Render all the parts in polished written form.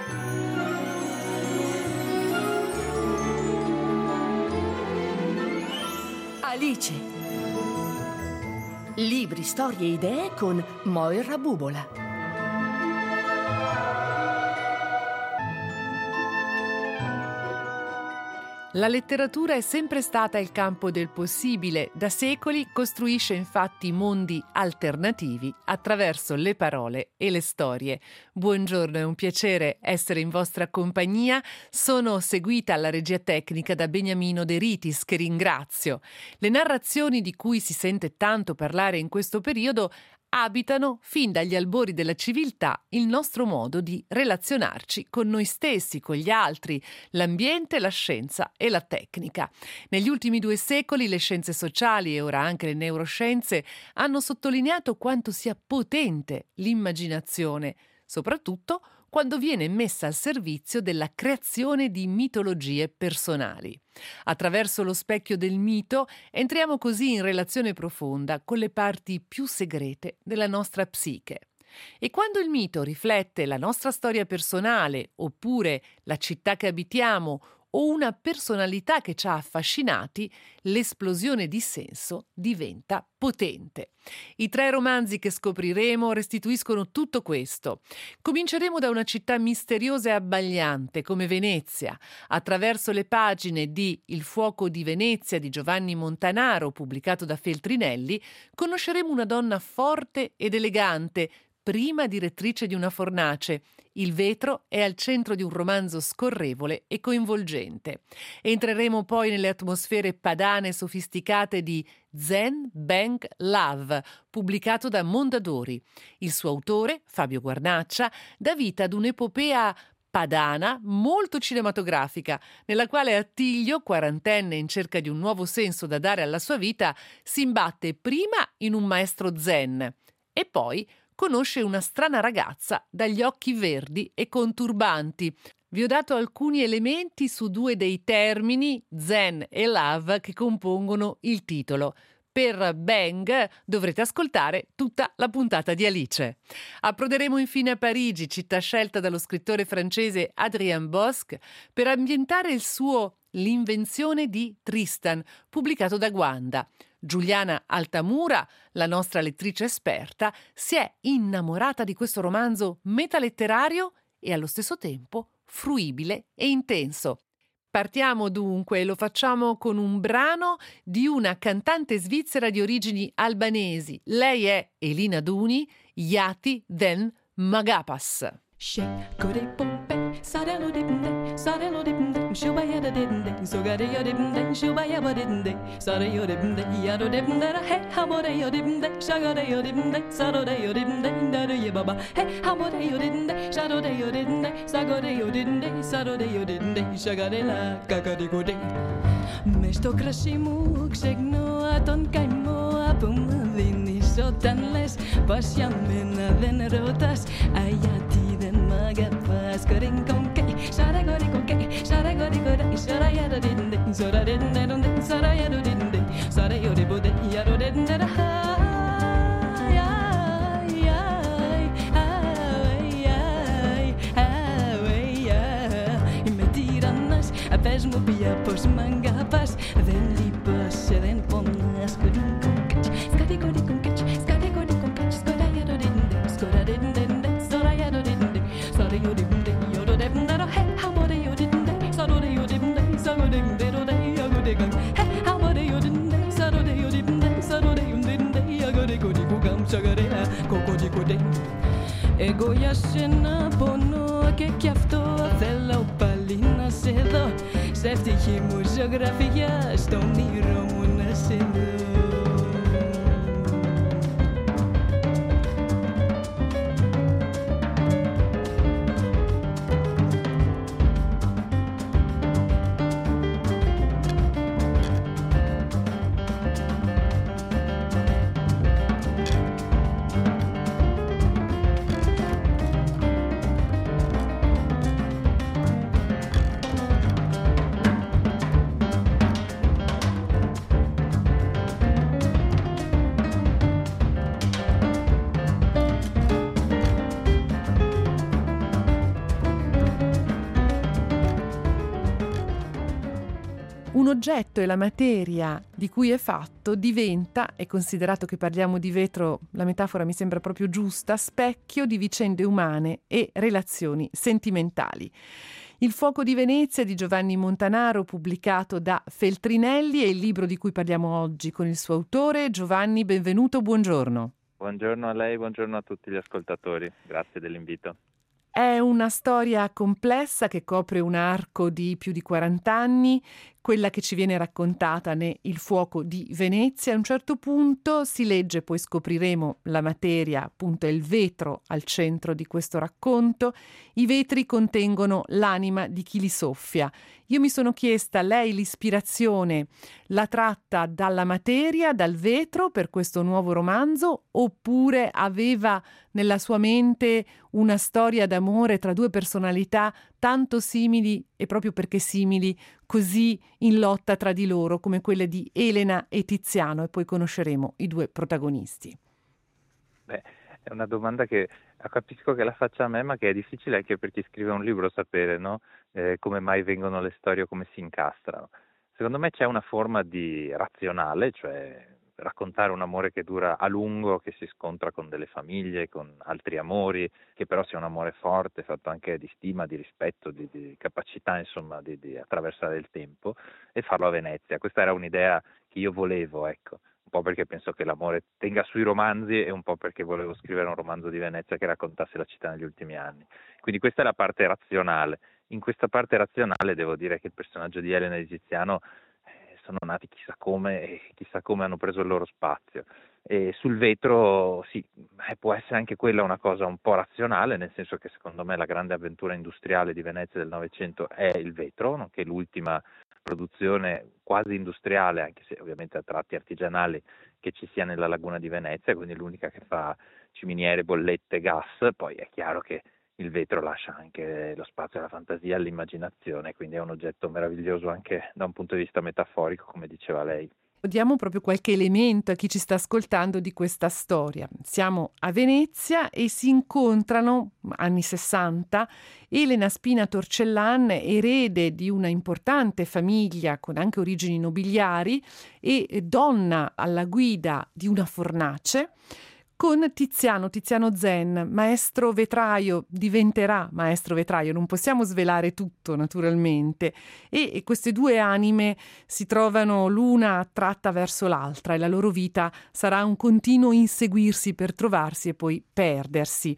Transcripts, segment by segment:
Alice. Libri, storie e idee con Moira Bubola. La letteratura è sempre stata il campo del possibile. Da secoli costruisce infatti mondi alternativi attraverso le parole e le storie. Buongiorno, è un piacere essere in vostra compagnia. Sono seguita alla regia tecnica da Beniamino De Ritis, che ringrazio. Le narrazioni di cui si sente tanto parlare in questo periodo abitano fin dagli albori della civiltà il nostro modo di relazionarci con noi stessi, con gli altri, l'ambiente, la scienza e la tecnica. Negli ultimi 2 secoli le scienze sociali e ora anche le neuroscienze hanno sottolineato quanto sia potente l'immaginazione, soprattutto quando viene messa al servizio della creazione di mitologie personali. Attraverso lo specchio del mito entriamo così in relazione profonda con le parti più segrete della nostra psiche. E quando il mito riflette la nostra storia personale, oppure la città che abitiamo, o una personalità che ci ha affascinati, l'esplosione di senso diventa potente. I 3 romanzi che scopriremo restituiscono tutto questo. Cominceremo da una città misteriosa e abbagliante come Venezia. Attraverso le pagine di Il fuoco di Venezia di Giovanni Montanaro, pubblicato da Feltrinelli, conosceremo una donna forte ed elegante, prima direttrice di una fornace. Il vetro è al centro di un romanzo scorrevole e coinvolgente. Entreremo poi nelle atmosfere padane e sofisticate di Zen Bank Love, pubblicato da Mondadori. Il suo autore, Fabio Guarnaccia, dà vita ad un'epopea padana molto cinematografica, nella quale Attilio, quarantenne in cerca di un nuovo senso da dare alla sua vita, si imbatte prima in un maestro zen e poi conosce una strana ragazza dagli occhi verdi e con turbanti. Vi ho dato alcuni elementi su 2 dei termini, zen e love, che compongono il titolo. Per Bang dovrete ascoltare tutta la puntata di Alice. Approderemo infine a Parigi, città scelta dallo scrittore francese Adrien Bosque, per ambientare il suo L'invenzione di Tristan, pubblicato da Guanda. Giuliana Altamura, la nostra lettrice esperta, si è innamorata di questo romanzo metaletterario e allo stesso tempo fruibile e intenso. Partiamo dunque e lo facciamo con un brano di una cantante svizzera di origini albanesi. Lei è Elina Duni, Yati Den Magapas. Sarelo dipnde, shubaya da dipnde, sogare yo dipnde, shubaya ba dipnde, sare yo dipnde, yaro dipnde, he hamore yo dipnde, shagare yo dipnde, sarore yo dipnde, ndare ye baba, he hamore yo dipnde, sharore yo dipnde, sagore yo dipnde, sarore yo dipnde, shagare la kakade gode. Mesto krasimu, ksegno aton kaimo, apum vini sotanles, pasiamena den rotas, ayati den magapas, kering konke, shara gori konke, shara gori gori, shara yaro dinde, sora dinde dinde, sara yaro dinde, sara yore bode, yaro dinde raha. Apes-mo pia pos mangapas, then lipas, then ponas, skadi konkach, skadi kodi konkach, skadi kodi konkach, skoda yado dinde, skoda dinde, sora yado dinde, sora yodi dinde, yodo dinde, he hamore yodi dinde, sarode yodi dinde, sarode dinde, rode yagode gang, he hamore yodi dinde, sarode yodi dinde, sarode yodi dinde, yagode kodi kugam shagare, kokodi kode. Ego yashena bono che chiafto della opalina sedo, sefti chimo geografia sto ni romuna sedo. un oggetto e la materia di cui è fatto diventa, e considerato che parliamo di vetro, la metafora mi sembra proprio giusta, specchio di vicende umane e relazioni sentimentali. Il fuoco di Venezia di Giovanni Montanaro, pubblicato da Feltrinelli, è il libro di cui parliamo oggi con il suo autore. Giovanni, benvenuto, buongiorno. Buongiorno a lei, buongiorno a tutti gli ascoltatori, grazie dell'invito. È una storia complessa che copre un arco di più di 40 anni, quella che ci viene raccontata Il fuoco di Venezia. A un certo punto si legge, poi scopriremo la materia, appunto è il vetro al centro di questo racconto. I vetri contengono l'anima di chi li soffia. Io mi sono chiesta, lei l'ispirazione la tratta dalla materia, dal vetro per questo nuovo romanzo, oppure aveva nella sua mente una storia d'amore tra due personalità tanto simili e proprio perché simili così in lotta tra di loro come quelle di Elena e Tiziano, e poi conosceremo i due protagonisti. Beh, è una domanda che capisco che la faccia a me, ma che è difficile anche per chi scrive un libro sapere, no? Come mai vengono le storie, come si incastrano. Secondo me c'è una forma di razionale, cioè raccontare un amore che dura a lungo, che si scontra con delle famiglie, con altri amori, che però sia un amore forte, fatto anche di stima, di rispetto, di capacità, insomma, di attraversare il tempo, e farlo a Venezia. Questa era un'idea che io volevo, ecco. Un po' perché penso che l'amore tenga sui romanzi e un po' perché volevo scrivere un romanzo di Venezia che raccontasse la città negli ultimi anni. Quindi questa è la parte razionale. In questa parte razionale devo dire che il personaggio di Elena e di Tiziano sono nati chissà come e chissà come hanno preso il loro spazio. E sul vetro sì, può essere anche quella una cosa un po' razionale, nel senso che secondo me la grande avventura industriale di Venezia del Novecento è il vetro, nonché l'ultima produzione quasi industriale, anche se ovviamente a tratti artigianali, che ci sia nella laguna di Venezia, quindi l'unica che fa ciminiere, bollette, gas. Poi è chiaro che il vetro lascia anche lo spazio alla fantasia, all'immaginazione, quindi è un oggetto meraviglioso anche da un punto di vista metaforico, come diceva lei. Diamo proprio qualche elemento a chi ci sta ascoltando di questa storia. Siamo a Venezia e si incontrano, anni 60, Elena Spina Torcellan, erede di una importante famiglia con anche origini nobiliari e donna alla guida di una fornace, con Tiziano Zen, maestro vetraio, diventerà maestro vetraio, non possiamo svelare tutto naturalmente, e queste due anime si trovano l'una attratta verso l'altra e la loro vita sarà un continuo inseguirsi per trovarsi e poi perdersi.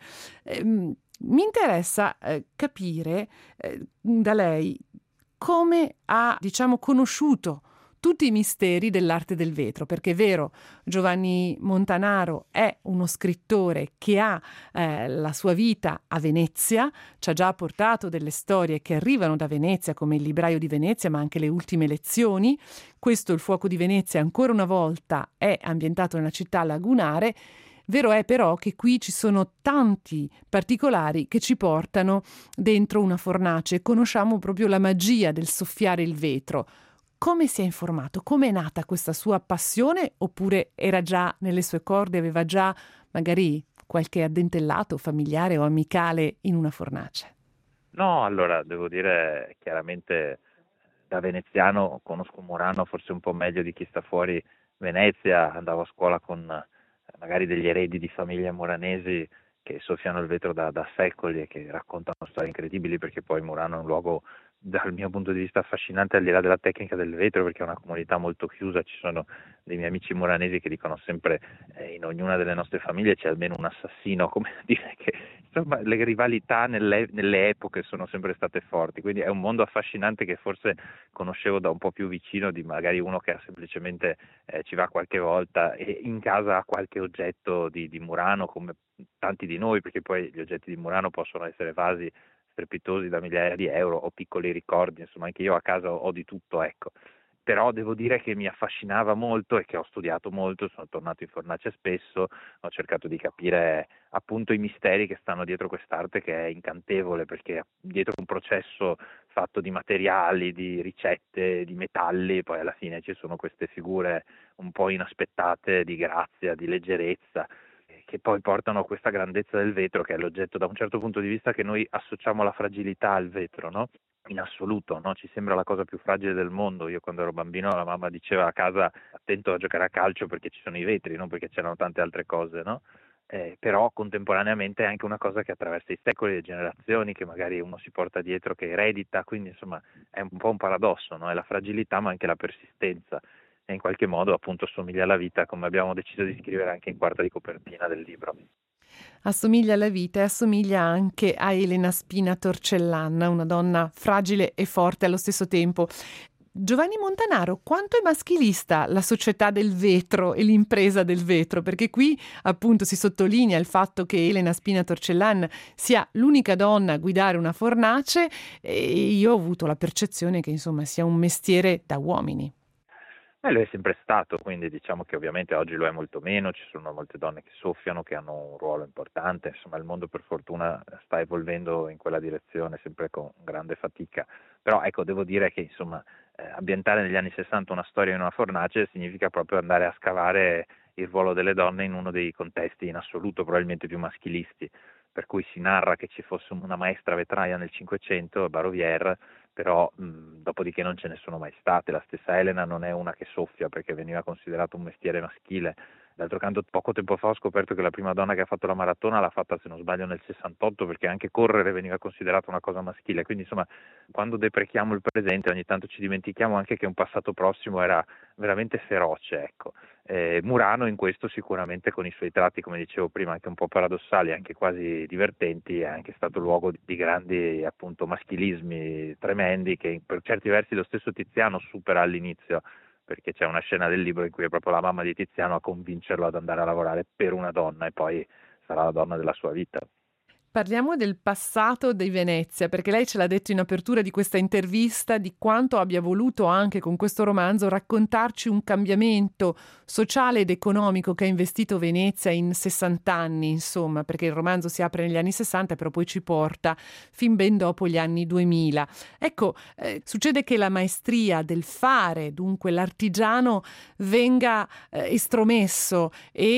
Mi interessa capire da lei come ha, conosciuto tutti i misteri dell'arte del vetro, perché è vero, Giovanni Montanaro è uno scrittore che ha la sua vita a Venezia, ci ha già portato delle storie che arrivano da Venezia, come Il libraio di Venezia, ma anche Le ultime lezioni. Questo, Il fuoco di Venezia, ancora una volta è ambientato nella città lagunare. Vero è però che qui ci sono tanti particolari che ci portano dentro una fornace, conosciamo proprio la magia del soffiare il vetro. Come si è informato? Come è nata questa sua passione? Oppure era già nelle sue corde, aveva già magari qualche addentellato familiare o amicale in una fornace? No, allora devo dire chiaramente da veneziano conosco Murano forse un po' meglio di chi sta fuori Venezia, andavo a scuola con magari degli eredi di famiglie muranesi che soffiano il vetro da secoli e che raccontano storie incredibili, perché poi Murano è un luogo dal mio punto di vista affascinante al di là della tecnica del vetro, perché è una comunità molto chiusa. Ci sono dei miei amici muranesi che dicono sempre in ognuna delle nostre famiglie c'è almeno un assassino, come dire che insomma le rivalità nelle epoche sono sempre state forti, quindi è un mondo affascinante che forse conoscevo da un po' più vicino di magari uno che ha semplicemente ci va qualche volta e in casa ha qualche oggetto di Murano, come tanti di noi, perché poi gli oggetti di Murano possono essere vasi strepitosi da migliaia di euro o piccoli ricordi, insomma anche io a casa ho di tutto, ecco. Però devo dire che mi affascinava molto e che ho studiato molto, sono tornato in fornace spesso, ho cercato di capire appunto i misteri che stanno dietro quest'arte, che è incantevole, perché dietro un processo fatto di materiali, di ricette, di metalli, poi alla fine ci sono queste figure un po' inaspettate di grazia, di leggerezza, che poi portano a questa grandezza del vetro, che è l'oggetto da un certo punto di vista che noi associamo alla fragilità al vetro, no? In assoluto, no? Ci sembra la cosa più fragile del mondo. Io quando ero bambino la mamma diceva a casa attento a giocare a calcio perché ci sono i vetri, non perché c'erano tante altre cose, no? Però contemporaneamente è anche una cosa che attraversa i secoli, le generazioni, che magari uno si porta dietro, che eredita, quindi insomma è un po' un paradosso, no? È la fragilità ma anche la persistenza e in qualche modo appunto somiglia alla vita, come abbiamo deciso di scrivere anche in quarta di copertina del libro. Assomiglia alla vita e assomiglia anche a Elena Spina Torcellanna, una donna fragile e forte allo stesso tempo. Giovanni Montanaro, quanto è maschilista la società del vetro e l'impresa del vetro? Perché qui appunto si sottolinea il fatto che Elena Spina Torcellanna sia l'unica donna a guidare una fornace e io ho avuto la percezione che insomma sia un mestiere da uomini. Lo è sempre stato, quindi diciamo che ovviamente oggi lo è molto meno, ci sono molte donne che soffiano, che hanno un ruolo importante, insomma il mondo per fortuna sta evolvendo in quella direzione, sempre con grande fatica, però ecco devo dire che insomma ambientare negli anni 60 una storia in una fornace significa proprio andare a scavare il ruolo delle donne in uno dei contesti in assoluto probabilmente più maschilisti, per cui si narra che ci fosse una maestra vetraia nel Cinquecento, Barovière, però dopodiché non ce ne sono mai state. La stessa Elena non è una che soffia perché veniva considerato un mestiere maschile. D'altro canto poco tempo fa ho scoperto che la prima donna che ha fatto la maratona l'ha fatta, se non sbaglio, nel 68, perché anche correre veniva considerata una cosa maschile. Quindi insomma quando deprechiamo il presente ogni tanto ci dimentichiamo anche che un passato prossimo era veramente feroce, ecco. Murano in questo sicuramente, con i suoi tratti, come dicevo prima, anche un po' paradossali, anche quasi divertenti, è anche stato luogo di grandi appunto maschilismi tremendi che per certi versi lo stesso Tiziano supera all'inizio, perché c'è una scena del libro in cui è proprio la mamma di Tiziano a convincerlo ad andare a lavorare per una donna e poi sarà la donna della sua vita. Parliamo del passato di Venezia, perché lei ce l'ha detto in apertura di questa intervista di quanto abbia voluto anche con questo romanzo raccontarci un cambiamento sociale ed economico che ha investito Venezia in 60 anni, insomma, perché il romanzo si apre negli anni 60 però poi ci porta fin ben dopo gli anni 2000. Ecco, succede che la maestria del fare, dunque l'artigiano, venga estromesso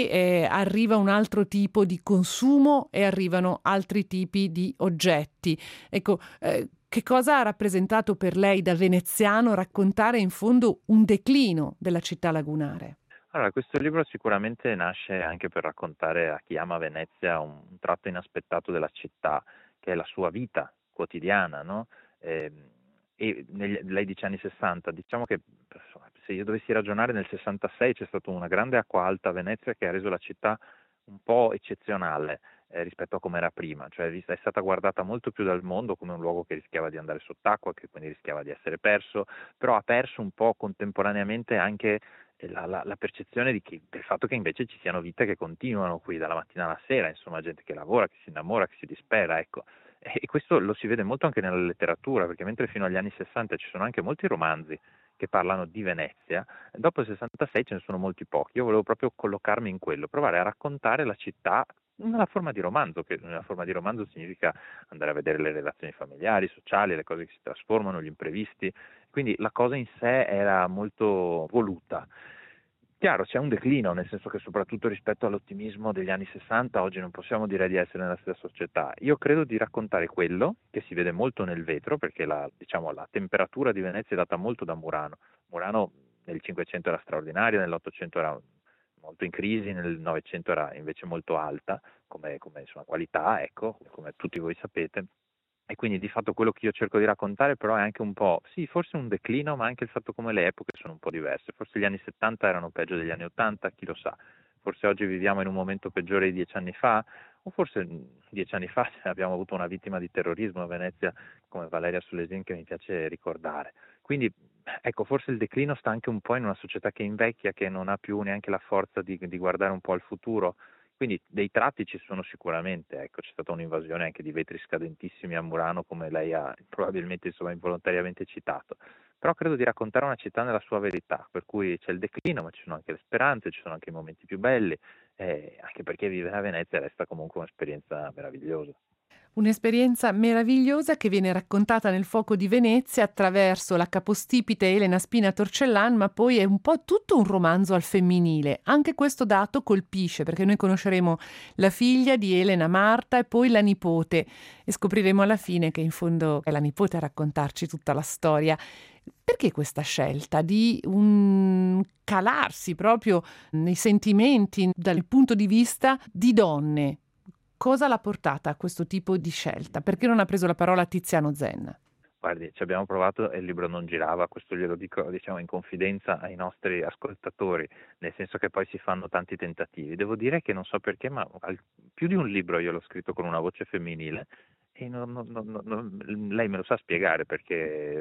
e arriva un altro tipo di consumo e arrivano altri tipi di oggetti. Ecco, che cosa ha rappresentato per lei da veneziano raccontare in fondo un declino della città lagunare? Allora, questo libro sicuramente nasce anche per raccontare a chi ama Venezia un tratto inaspettato della città, che è la sua vita quotidiana, no? Lei dice anni 60, diciamo che se io dovessi ragionare nel 66 c'è stata una grande acqua alta a Venezia che ha reso la città un po' eccezionale rispetto a come era prima, cioè è stata guardata molto più dal mondo come un luogo che rischiava di andare sott'acqua, che quindi rischiava di essere perso, però ha perso un po' contemporaneamente anche la percezione del fatto che invece ci siano vite che continuano qui dalla mattina alla sera, insomma gente che lavora, che si innamora, che si dispera, ecco. E questo lo si vede molto anche nella letteratura, perché mentre fino agli anni 60 ci sono anche molti romanzi che parlano di Venezia, dopo il 66 ce ne sono molti pochi. Io volevo proprio collocarmi in quello, provare a raccontare la città in una forma di romanzo, che nella forma di romanzo significa andare a vedere le relazioni familiari, sociali, le cose che si trasformano, gli imprevisti. Quindi la cosa in sé era molto voluta. Chiaro, c'è un declino, nel senso che soprattutto rispetto all'ottimismo degli anni 60, oggi non possiamo dire di essere nella stessa società. Io credo di raccontare quello, che si vede molto nel vetro, perché la temperatura di Venezia è data molto da Murano. Murano nel Cinquecento era straordinaria, nell'Ottocento era molto in crisi, nel Novecento era invece molto alta come insomma, qualità, ecco, come tutti voi sapete. E quindi di fatto quello che io cerco di raccontare però è anche un po', sì, forse un declino, ma anche il fatto come le epoche sono un po' diverse. Forse gli anni 70 erano peggio degli anni 80, chi lo sa. Forse oggi viviamo in un momento peggiore di 10 anni fa, o forse 10 anni fa abbiamo avuto una vittima di terrorismo a Venezia come Valeria Solesin, che mi piace ricordare. Quindi ecco, forse il declino sta anche un po' in una società che invecchia, che non ha più neanche la forza di guardare un po' al futuro. Quindi dei tratti ci sono sicuramente, ecco, c'è stata un'invasione anche di vetri scadentissimi a Murano, come lei ha probabilmente insomma, involontariamente citato, però credo di raccontare una città nella sua verità, per cui c'è il declino, ma ci sono anche le speranze, ci sono anche i momenti più belli, anche perché vivere a Venezia resta comunque un'esperienza meravigliosa. Un'esperienza meravigliosa che viene raccontata nel Fuoco di Venezia attraverso la capostipite Elena Spina Torcellan, ma poi è un po' tutto un romanzo al femminile. Anche questo dato colpisce, perché noi conosceremo la figlia di Elena Marta e poi la nipote e scopriremo alla fine che in fondo è la nipote a raccontarci tutta la storia. Perché questa scelta di calarsi proprio nei sentimenti dal punto di vista di donne? Cosa l'ha portata a questo tipo di scelta? Perché non ha preso la parola Tiziano Zen? Guardi, ci abbiamo provato e il libro non girava, questo glielo dico, diciamo, in confidenza ai nostri ascoltatori, nel senso che poi si fanno tanti tentativi. Devo dire che non so perché, ma più di un libro io l'ho scritto con una voce femminile e lei me lo sa spiegare perché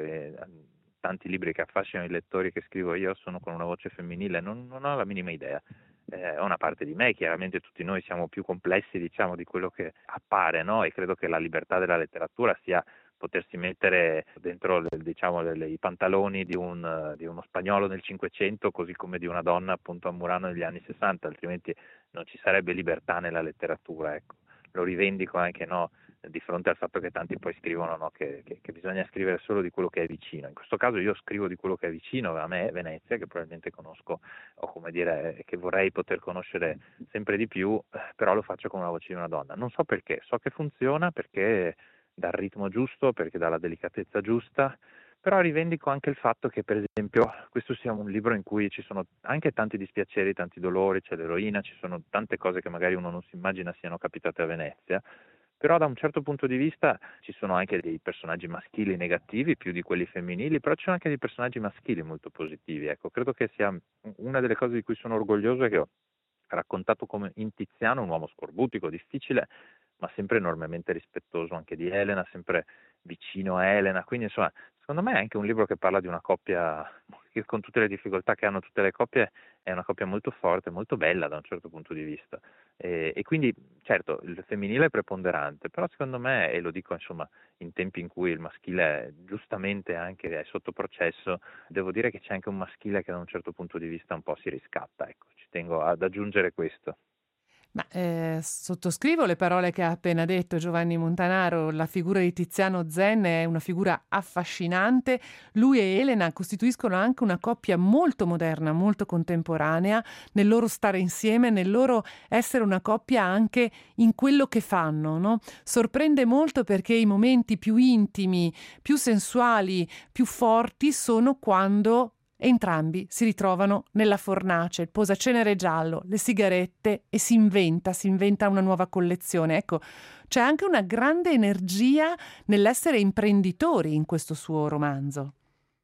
tanti libri che affascinano i lettori che scrivo io sono con una voce femminile, non ho la minima idea. È una parte di me, chiaramente tutti noi siamo più complessi, diciamo, di quello che appare, no? E credo che la libertà della letteratura sia potersi mettere dentro, diciamo, i pantaloni di uno spagnolo nel Cinquecento, così come di una donna appunto a Murano negli anni '60, altrimenti non ci sarebbe libertà nella letteratura, ecco. Lo rivendico anche, no, di fronte al fatto che tanti poi scrivono, no, che bisogna scrivere solo di quello che è vicino. In questo caso io scrivo di quello che è vicino a me, Venezia, che probabilmente conosco, o come dire, che vorrei poter conoscere sempre di più, però lo faccio con una voce di una donna. Non so perché, so che funziona perché dà il ritmo giusto, perché dà la delicatezza giusta, però rivendico anche il fatto che, per esempio, questo sia un libro in cui ci sono anche tanti dispiaceri, tanti dolori, c'è l'eroina, ci sono tante cose che magari uno non si immagina siano capitate a Venezia, però da un certo punto di vista ci sono anche dei personaggi maschili negativi più di quelli femminili, però ci sono anche dei personaggi maschili molto positivi. Ecco, credo che sia una delle cose di cui sono orgoglioso è che ho raccontato come in Tiziano un uomo scorbutico, difficile, ma sempre enormemente rispettoso anche di Elena, sempre vicino a Elena. Quindi insomma, secondo me è anche un libro che parla di una coppia che, con tutte le difficoltà che hanno tutte le coppie, è una coppia molto forte, molto bella da un certo punto di vista. E quindi certo il femminile è preponderante, però secondo me, e lo dico insomma in tempi in cui il maschile è, giustamente anche è sotto processo, devo dire che c'è anche un maschile che da un certo punto di vista un po' si riscatta, ecco, ci tengo ad aggiungere questo. Ma sottoscrivo le parole che ha appena detto Giovanni Montanaro. La figura di Tiziano Zen è una figura affascinante. Lui e Elena costituiscono anche una coppia molto moderna, molto contemporanea, nel loro stare insieme, nel loro essere una coppia anche in quello che fanno, no? Sorprende molto perché i momenti più intimi, più sensuali, più forti sono quando entrambi si ritrovano nella fornace, il posacenere giallo, le sigarette e si inventa una nuova collezione. Ecco, c'è anche una grande energia nell'essere imprenditori in questo suo romanzo.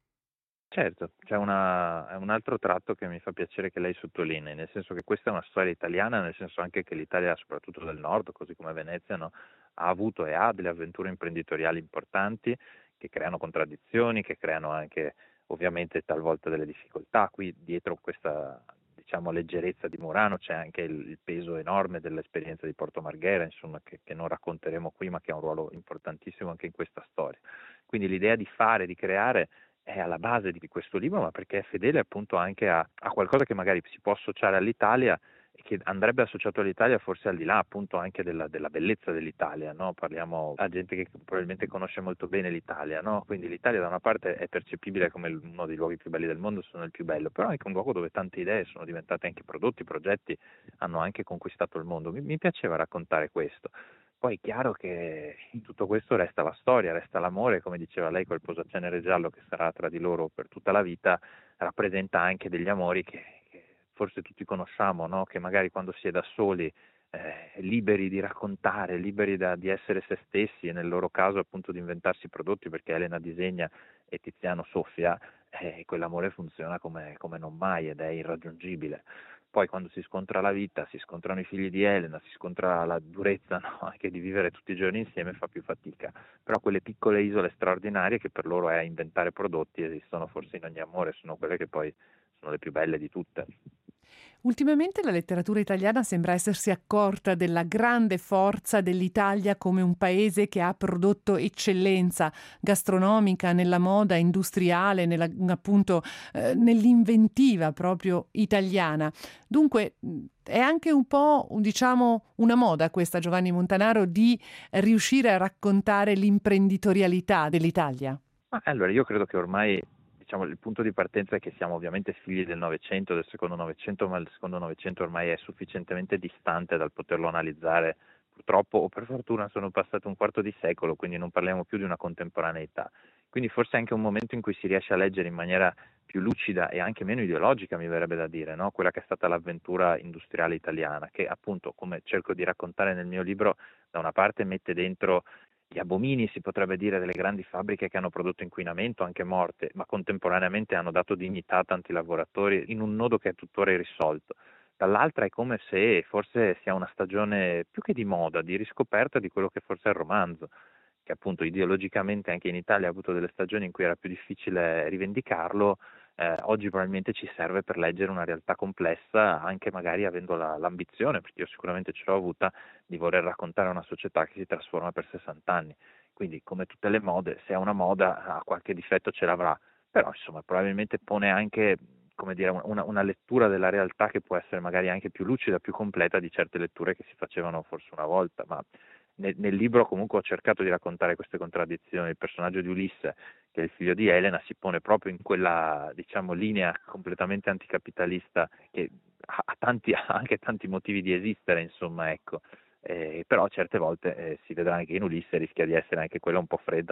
Certo, c'è un altro tratto che mi fa piacere che lei sottolinei, nel senso che questa è una storia italiana, nel senso anche che l'Italia, soprattutto del nord, così come Venezia, no, ha avuto e ha delle avventure imprenditoriali importanti che creano contraddizioni, che creano anche ovviamente talvolta delle difficoltà. Qui dietro questa, diciamo, leggerezza di Murano c'è anche il peso enorme dell'esperienza di Porto Marghera, insomma, che non racconteremo qui, ma che ha un ruolo importantissimo anche in questa storia. Quindi l'idea di fare, di creare è alla base di questo libro, ma perché è fedele appunto anche a qualcosa che magari si può associare all'Italia e che andrebbe associato all'Italia forse al di là appunto anche della bellezza dell'Italia, no? Parliamo a gente che probabilmente conosce molto bene l'Italia, no? Quindi l'Italia da una parte è percepibile come uno dei luoghi più belli del mondo, se non il più bello, però è anche un luogo dove tante idee sono diventate anche prodotti, progetti, hanno anche conquistato il mondo. Mi piaceva raccontare questo. Poi è chiaro che in tutto questo resta la storia, resta l'amore, come diceva lei, quel posacenere giallo che sarà tra di loro per tutta la vita, rappresenta anche degli amori che forse tutti conosciamo, no? Che magari quando si è da soli, liberi di raccontare, liberi di essere se stessi e nel loro caso appunto di inventarsi prodotti, perché Elena disegna e Tiziano soffia, quell'amore funziona come non mai ed è irraggiungibile. Poi quando si scontra la vita, si scontrano i figli di Elena, si scontra la durezza, no, anche di vivere tutti i giorni insieme, fa più fatica. Però quelle piccole isole straordinarie che per loro è inventare prodotti esistono forse in ogni amore, sono quelle che poi sono le più belle di tutte. Ultimamente la letteratura italiana sembra essersi accorta della grande forza dell'Italia come un paese che ha prodotto eccellenza gastronomica, nella moda, industriale, appunto nell'inventiva proprio italiana. Dunque è anche un po', diciamo, una moda questa, Giovanni Montanaro, di riuscire a raccontare l'imprenditorialità dell'Italia. Allora, io credo che ormai, diciamo, il punto di partenza è che siamo ovviamente figli del Novecento, del secondo Novecento, ma il secondo Novecento ormai è sufficientemente distante dal poterlo analizzare. Purtroppo o per fortuna sono passato un quarto di secolo, quindi non parliamo più di una contemporaneità. Quindi forse è anche un momento in cui si riesce a leggere in maniera più lucida e anche meno ideologica, mi verrebbe da dire, no? Quella che è stata l'avventura industriale italiana, che appunto, come cerco di raccontare nel mio libro, da una parte mette dentro gli abomini, si potrebbe dire, delle grandi fabbriche che hanno prodotto inquinamento, anche morte, ma contemporaneamente hanno dato dignità a tanti lavoratori in un nodo che è tuttora irrisolto. Dall'altra è come se forse sia una stagione più che di moda, di riscoperta di quello che forse è il romanzo, che appunto ideologicamente anche in Italia ha avuto delle stagioni in cui era più difficile rivendicarlo. Oggi probabilmente ci serve per leggere una realtà complessa, anche magari avendo l'ambizione, perché io sicuramente ce l'ho avuta, di voler raccontare una società che si trasforma per 60 anni. Quindi, come tutte le mode, se è una moda, qualche difetto ce l'avrà, però insomma probabilmente pone anche, come dire, una lettura della realtà che può essere magari anche più lucida, più completa di certe letture che si facevano forse una volta, ma nel libro comunque ho cercato di raccontare queste contraddizioni. Il personaggio di Ulisse, che è il figlio di Elena, si pone proprio in quella, diciamo, linea completamente anticapitalista che ha anche tanti motivi di esistere, insomma, ecco. Però certe volte si vedrà anche in Ulisse rischia di essere anche quella un po' fredda,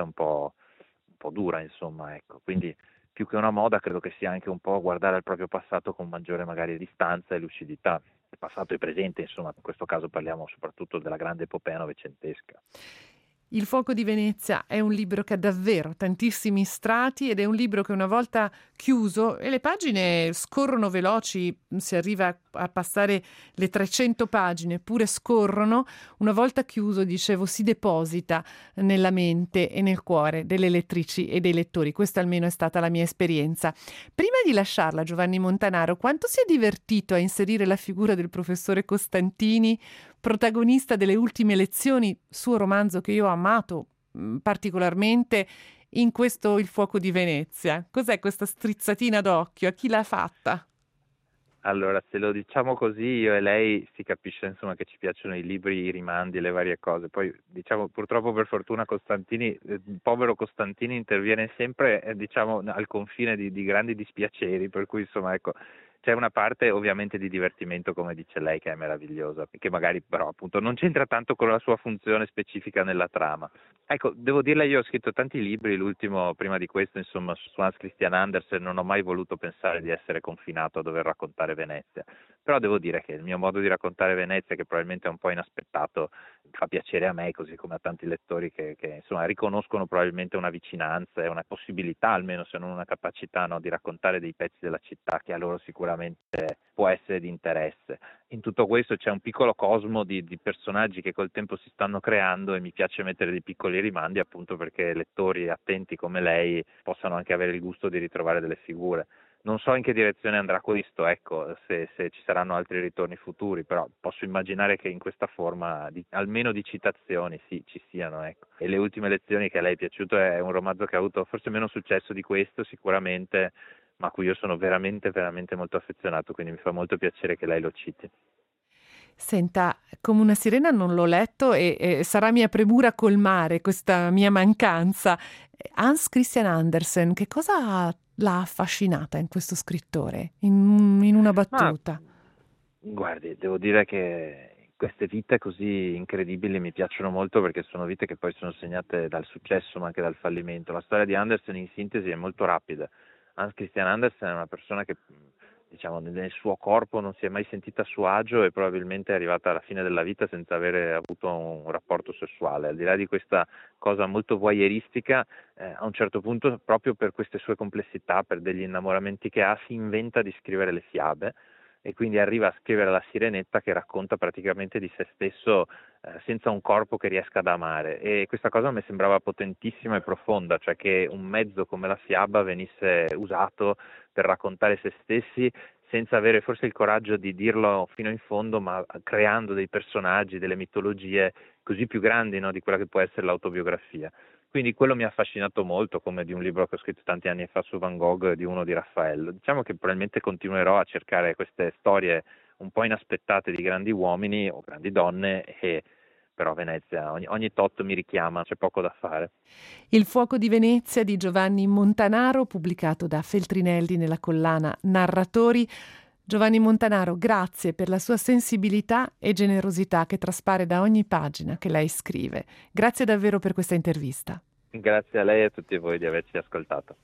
un po' dura, insomma, ecco. Quindi più che una moda credo che sia anche un po' guardare al proprio passato con maggiore magari distanza e lucidità. Il passato e presente, insomma, in questo caso parliamo soprattutto della grande epopea novecentesca. Il fuoco di Venezia è un libro che ha davvero tantissimi strati ed è un libro che una volta chiuso, e le pagine scorrono veloci, si arriva a passare le 300 pagine, eppure scorrono, una volta chiuso, dicevo, si deposita nella mente e nel cuore delle lettrici e dei lettori. Questa almeno è stata la mia esperienza. Prima di lasciarla, Giovanni Montanaro, quanto si è divertito a inserire la figura del professore Costantini, protagonista delle ultime lezioni, suo romanzo che io ho amato particolarmente, in questo Il fuoco di Venezia. Cos'è questa strizzatina d'occhio? A chi l'ha fatta? Allora, se lo diciamo così, io e lei si capisce insomma che ci piacciono i libri, i rimandi, le varie cose. Poi diciamo purtroppo per fortuna Costantini, povero Costantini interviene sempre diciamo al confine di grandi dispiaceri, per cui insomma ecco, c'è una parte ovviamente di divertimento, come dice lei, che è meravigliosa, che magari però appunto non c'entra tanto con la sua funzione specifica nella trama. Ecco, devo dirle, io ho scritto tanti libri, l'ultimo prima di questo insomma su Hans Christian Andersen, non ho mai voluto pensare di essere confinato a dover raccontare Venezia, però devo dire che il mio modo di raccontare Venezia, che probabilmente è un po' inaspettato, fa piacere a me, così come a tanti lettori che insomma riconoscono probabilmente una vicinanza e una possibilità, almeno se non una capacità, no, di raccontare dei pezzi della città che a loro sicuramente può essere di interesse. In tutto questo c'è un piccolo cosmo di personaggi che col tempo si stanno creando e mi piace mettere dei piccoli rimandi appunto perché lettori attenti come lei possano anche avere il gusto di ritrovare delle figure. Non so in che direzione andrà questo, ecco, se ci saranno altri ritorni futuri, però posso immaginare che in questa forma, almeno di citazioni, sì, ci siano, ecco. E Le ultime lezioni, che a lei è piaciuto, è un romanzo che ha avuto forse meno successo di questo, sicuramente, ma a cui io sono veramente, veramente molto affezionato, quindi mi fa molto piacere che lei lo citi. Senta, Come una sirena non l'ho letto e sarà mia premura colmare questa mia mancanza. Hans Christian Andersen, che cosa l'ha affascinata in questo scrittore, in una battuta? Guardi, devo dire che queste vite così incredibili mi piacciono molto perché sono vite che poi sono segnate dal successo ma anche dal fallimento. La storia di Andersen in sintesi è molto rapida. Hans Christian Andersen è una persona che diciamo nel suo corpo non si è mai sentita a suo agio e probabilmente è arrivata alla fine della vita senza avere avuto un rapporto sessuale. Al di là di questa cosa molto voyeuristica, a un certo punto, proprio per queste sue complessità, per degli innamoramenti che ha, si inventa di scrivere le fiabe e quindi arriva a scrivere La Sirenetta, che racconta praticamente di se stesso senza un corpo che riesca ad amare, e questa cosa mi sembrava potentissima e profonda, cioè che un mezzo come la fiaba venisse usato per raccontare se stessi senza avere forse il coraggio di dirlo fino in fondo, ma creando dei personaggi, delle mitologie così più grandi, no, di quella che può essere l'autobiografia. Quindi quello mi ha affascinato molto, come di un libro che ho scritto tanti anni fa su Van Gogh, di uno di Raffaello. Diciamo che probabilmente continuerò a cercare queste storie un po' inaspettate di grandi uomini o grandi donne, e però Venezia ogni tot mi richiama, c'è poco da fare. Il fuoco di Venezia di Giovanni Montanaro, pubblicato da Feltrinelli nella collana Narratori. Giovanni Montanaro, grazie per la sua sensibilità e generosità che traspare da ogni pagina che lei scrive. Grazie davvero per questa intervista. Grazie a lei e a tutti voi di averci ascoltato.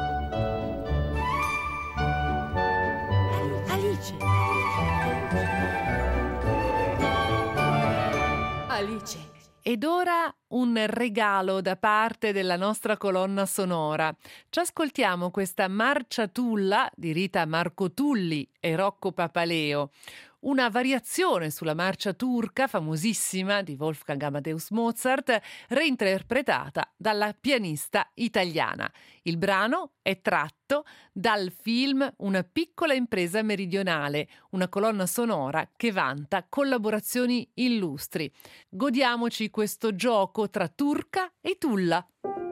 Alice. Ed ora un regalo da parte della nostra colonna sonora. Ci ascoltiamo questa Marciatulla di Rita Marcotulli e Rocco Papaleo, una variazione sulla marcia turca famosissima di Wolfgang Amadeus Mozart, reinterpretata dalla pianista italiana. Il brano è tratto dal film Una piccola impresa meridionale, una colonna sonora che vanta collaborazioni illustri. Godiamoci questo gioco tra turca e tulla.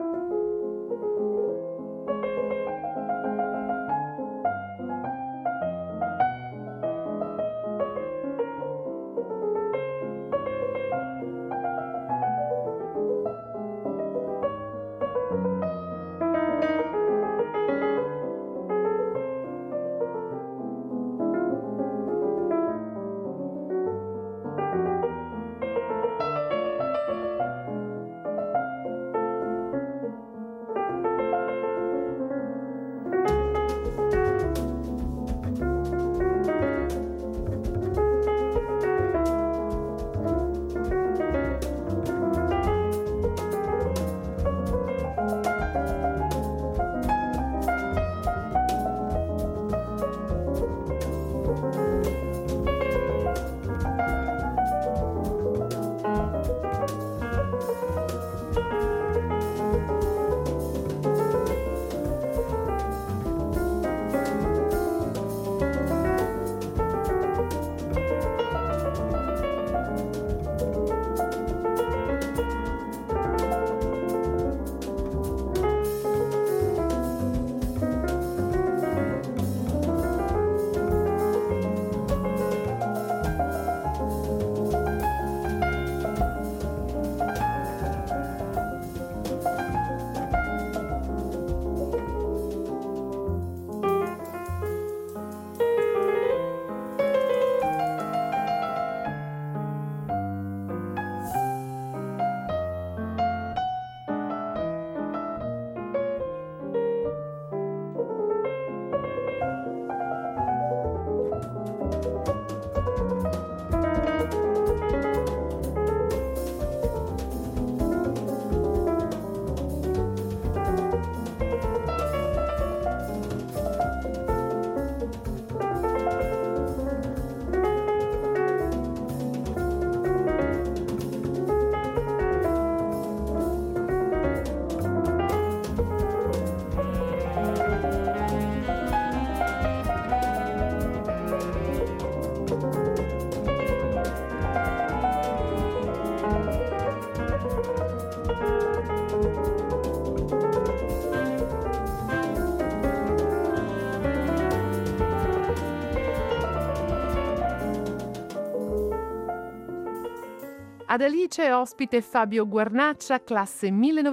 Ad Alice è ospite Fabio Guarnaccia, classe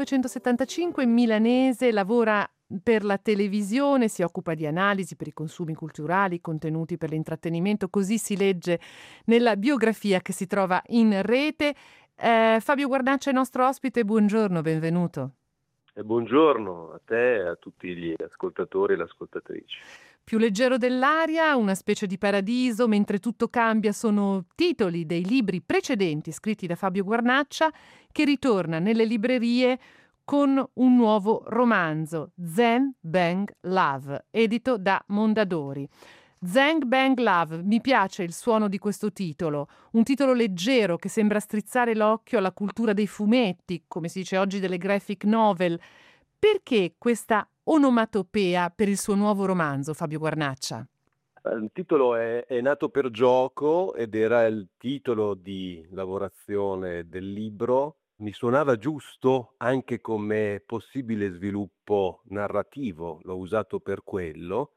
1975, milanese, lavora per la televisione, si occupa di analisi per i consumi culturali, contenuti per l'intrattenimento, così si legge nella biografia che si trova in rete. Fabio Guarnaccia è nostro ospite, buongiorno, benvenuto. Buongiorno a te e a tutti gli ascoltatori e le ascoltatrici. Più leggero dell'aria, una specie di paradiso, mentre tutto cambia, sono titoli dei libri precedenti scritti da Fabio Guarnaccia, che ritorna nelle librerie con un nuovo romanzo, Zang Bang Love, edito da Mondadori. Zang Bang Love, mi piace il suono di questo titolo, un titolo leggero che sembra strizzare l'occhio alla cultura dei fumetti, come si dice oggi delle graphic novel. Perché questa onomatopea per il suo nuovo romanzo, Fabio Guarnaccia? Il titolo è nato per gioco ed era il titolo di lavorazione del libro. Mi suonava giusto anche come possibile sviluppo narrativo, l'ho usato per quello,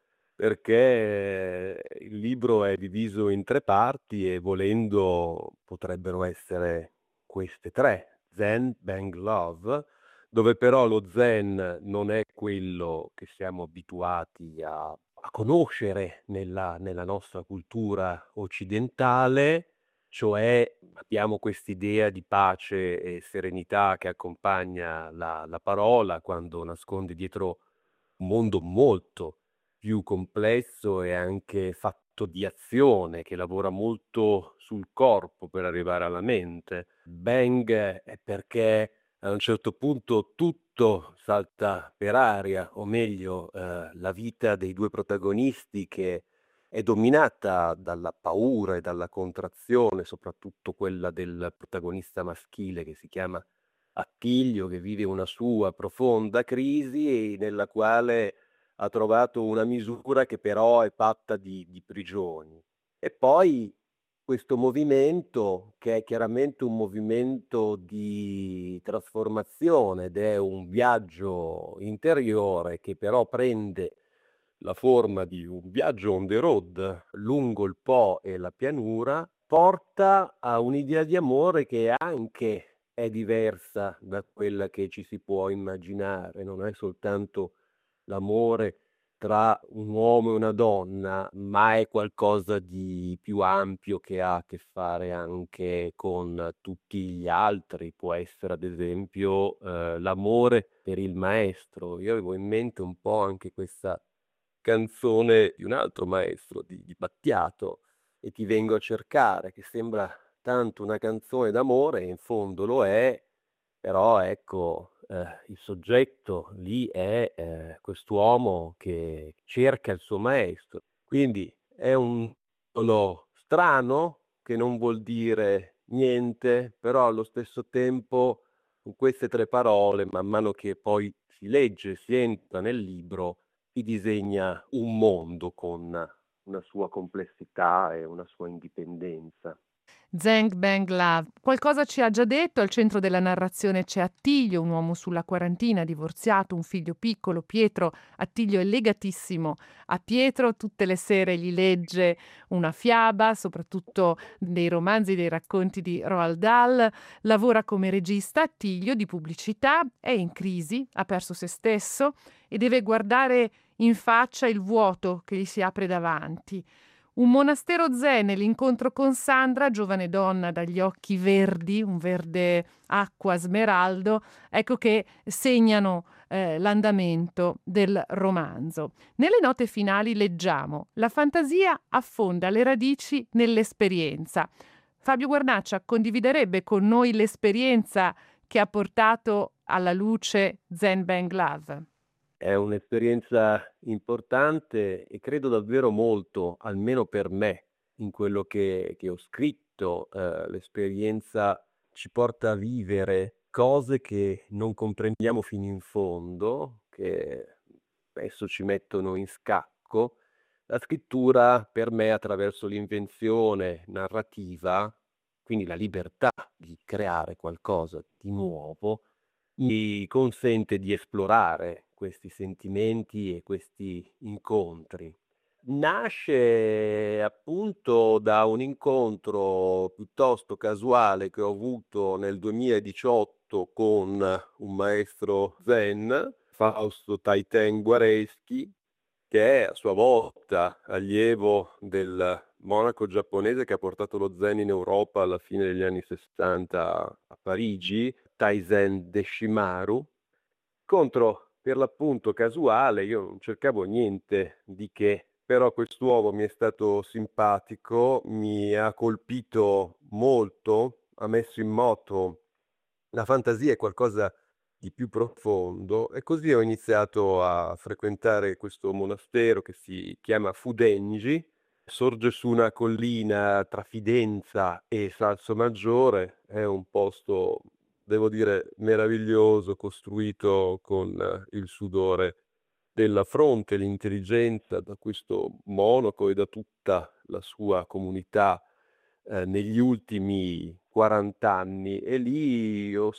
perché il libro è diviso in 3 parti e volendo potrebbero essere queste 3: Zen, Bang, Love, dove però lo zen non è quello che siamo abituati a conoscere nella nostra cultura occidentale, cioè abbiamo quest'idea di pace e serenità che accompagna la parola quando nasconde dietro un mondo molto più complesso e anche fatto di azione, che lavora molto sul corpo per arrivare alla mente. Bang è perché a un certo punto tutto salta per aria, o meglio, la vita dei 2 protagonisti che è dominata dalla paura e dalla contrazione, soprattutto quella del protagonista maschile che si chiama Attilio, che vive una sua profonda crisi e nella quale ha trovato una misura che però è fatta di prigioni. E poi questo movimento, che è chiaramente un movimento di trasformazione ed è un viaggio interiore che però prende la forma di un viaggio on the road lungo il Po e la pianura, porta a un'idea di amore che anche è diversa da quella che ci si può immaginare, non è soltanto l'amore tra un uomo e una donna, ma è qualcosa di più ampio che ha a che fare anche con tutti gli altri. Può essere ad esempio l'amore per il maestro. Io avevo in mente un po' anche questa canzone di un altro maestro, di Battiato, E ti vengo a cercare, che sembra tanto una canzone d'amore, e in fondo lo è, però ecco, il soggetto lì è quest'uomo che cerca il suo maestro. Quindi è un titolo strano, che non vuol dire niente, però allo stesso tempo con queste 3 parole, man mano che poi si legge, si entra nel libro, si disegna un mondo con una sua complessità e una sua indipendenza. Zhang Bang Love. Qualcosa ci ha già detto, al centro della narrazione c'è Attilio, un uomo sulla quarantina, divorziato, un figlio piccolo, Pietro. Attilio è legatissimo a Pietro, tutte le sere gli legge una fiaba, soprattutto dei romanzi, dei racconti di Roald Dahl, lavora come regista Attilio di pubblicità, è in crisi, ha perso se stesso e deve guardare in faccia il vuoto che gli si apre davanti. Un monastero zen e l'incontro con Sandra, giovane donna dagli occhi verdi, un verde acqua smeraldo, ecco che segnano l'andamento del romanzo. Nelle note finali leggiamo: la fantasia affonda le radici nell'esperienza. Fabio Guarnaccia condividerebbe con noi l'esperienza che ha portato alla luce Zen Bang Love. È un'esperienza importante e credo davvero molto, almeno per me, in quello che ho scritto. L'esperienza ci porta a vivere cose che non comprendiamo fino in fondo, che spesso ci mettono in scacco. La scrittura per me, attraverso l'invenzione narrativa, quindi la libertà di creare qualcosa di nuovo, mi consente di esplorare questi sentimenti e questi incontri. Nasce appunto da un incontro piuttosto casuale che ho avuto nel 2018 con un maestro zen, Fausto Taiten Guareschi, che è a sua volta allievo del monaco giapponese che ha portato lo zen in Europa alla fine degli anni '60 a Parigi, Taizen Deshimaru. Incontro per l'appunto casuale, io non cercavo niente di che, però quest'uomo mi è stato simpatico, mi ha colpito molto, ha messo in moto la fantasia e qualcosa di più profondo, e così ho iniziato a frequentare questo monastero che si chiama Fudenji. Sorge su una collina tra Fidenza e Salsomaggiore, è un posto, devo dire, meraviglioso, costruito con il sudore della fronte l'intelligenza da questo monaco e da tutta la sua comunità negli ultimi 40 anni, e lì ho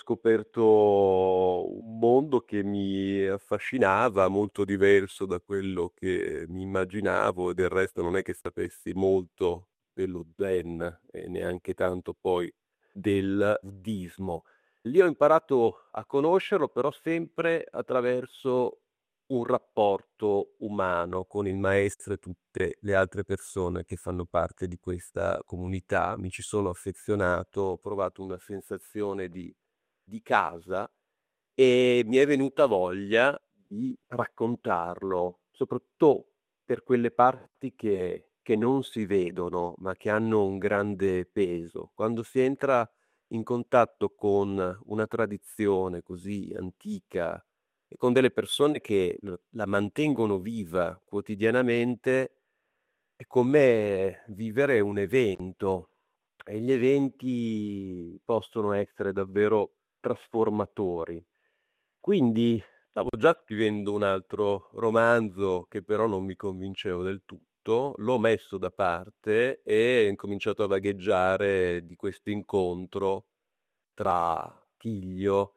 scoperto un mondo che mi affascinava, molto diverso da quello che mi immaginavo, e del resto non è che sapessi molto dello Zen e neanche tanto poi del buddismo. Lì ho imparato a conoscerlo, però sempre attraverso un rapporto umano con il maestro e tutte le altre persone che fanno parte di questa comunità. Mi ci sono affezionato, ho provato una sensazione di casa e mi è venuta voglia di raccontarlo, soprattutto per quelle parti che non si vedono, ma che hanno un grande peso. Quando si entra in contatto con una tradizione così antica e con delle persone che la mantengono viva quotidianamente, è come vivere un evento, e gli eventi possono essere davvero trasformatori. Quindi stavo già scrivendo un altro romanzo che però non mi convincevo del tutto, l'ho messo da parte e ho incominciato a vagheggiare di questo incontro tra Tiglio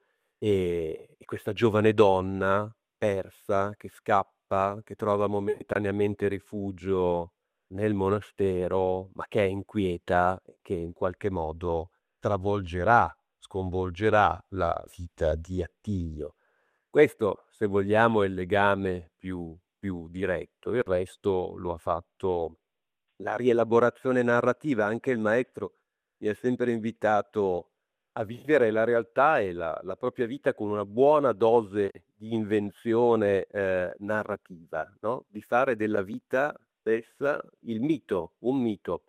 e questa giovane donna persa che scappa, che trova momentaneamente rifugio nel monastero, ma che è inquieta e che in qualche modo travolgerà, sconvolgerà la vita di Attilio. Questo, se vogliamo, è il legame più diretto. Il resto lo ha fatto la rielaborazione narrativa. Anche il maestro mi ha sempre invitato a vivere la realtà e la propria vita con una buona dose di invenzione narrativa, no? Di fare della vita stessa il mito, un mito.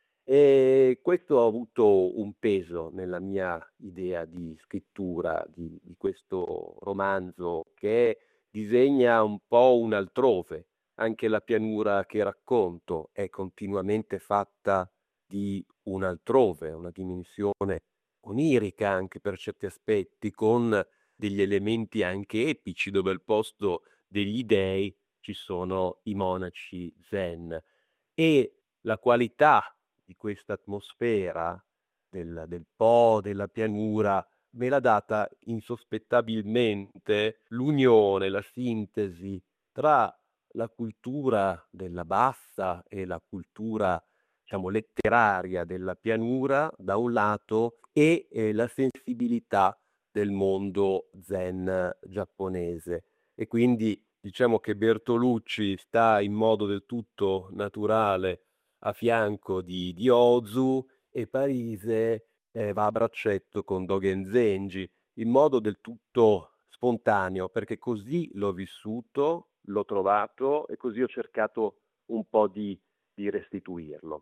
E questo ha avuto un peso nella mia idea di scrittura di questo romanzo, che disegna un po' un altrove. Anche la pianura che racconto è continuamente fatta di un altrove, una dimensione onirica anche per certi aspetti, con degli elementi anche epici, dove al posto degli dei ci sono i monaci zen. E la qualità di questa atmosfera del Po, della pianura, me l'ha data insospettabilmente l'unione, la sintesi tra la cultura della bassa e la cultura, diciamo, letteraria della pianura da un lato, e la sensibilità del mondo zen giapponese. E quindi diciamo che Bertolucci sta in modo del tutto naturale a fianco di Ozu, e Parise va a braccetto con Dogen Zenji, in modo del tutto spontaneo, perché così l'ho vissuto, l'ho trovato e così ho cercato un po' di restituirlo.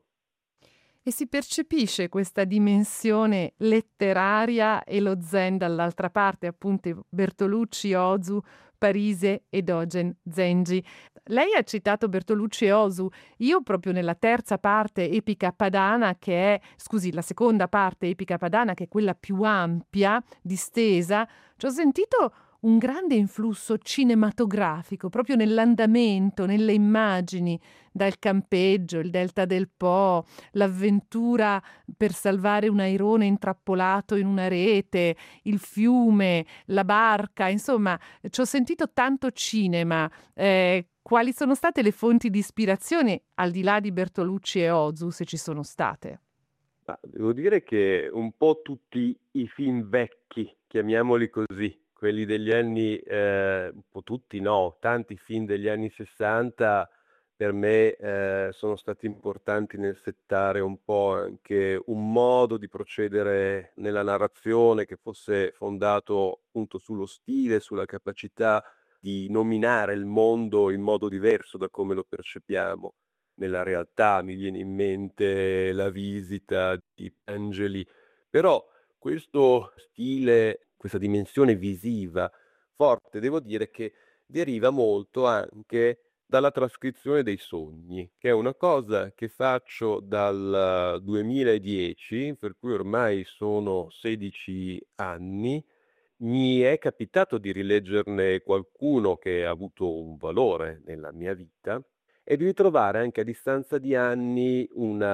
E si percepisce questa dimensione letteraria e lo zen dall'altra parte, appunto Bertolucci, Ozu, Parise e Dogen Zenji. Lei ha citato Bertolucci e Ozu. Io proprio nella terza parte epica padana, che è, scusi, la seconda parte epica padana, che è quella più ampia, distesa, ci ho sentito un grande influsso cinematografico, proprio nell'andamento, nelle immagini, dal campeggio, il delta del Po, l'avventura per salvare un airone intrappolato in una rete, il fiume, la barca, insomma, ci ho sentito tanto cinema. Quali sono state le fonti di ispirazione, al di là di Bertolucci e Ozu, se ci sono state? Ma devo dire che un po' tutti i film vecchi, chiamiamoli così, quelli degli anni, un po' tutti no, tanti film degli anni 60 per me sono stati importanti nel settare un po' anche un modo di procedere nella narrazione che fosse fondato appunto sullo stile, sulla capacità di nominare il mondo in modo diverso da come lo percepiamo nella realtà. Mi viene in mente La visita di Angeli, però questo stile, questa dimensione visiva forte, devo dire che deriva molto anche dalla trascrizione dei sogni, che è una cosa che faccio dal 2010, per cui ormai sono 16 anni, mi è capitato di rileggerne qualcuno che ha avuto un valore nella mia vita e di ritrovare anche a distanza di anni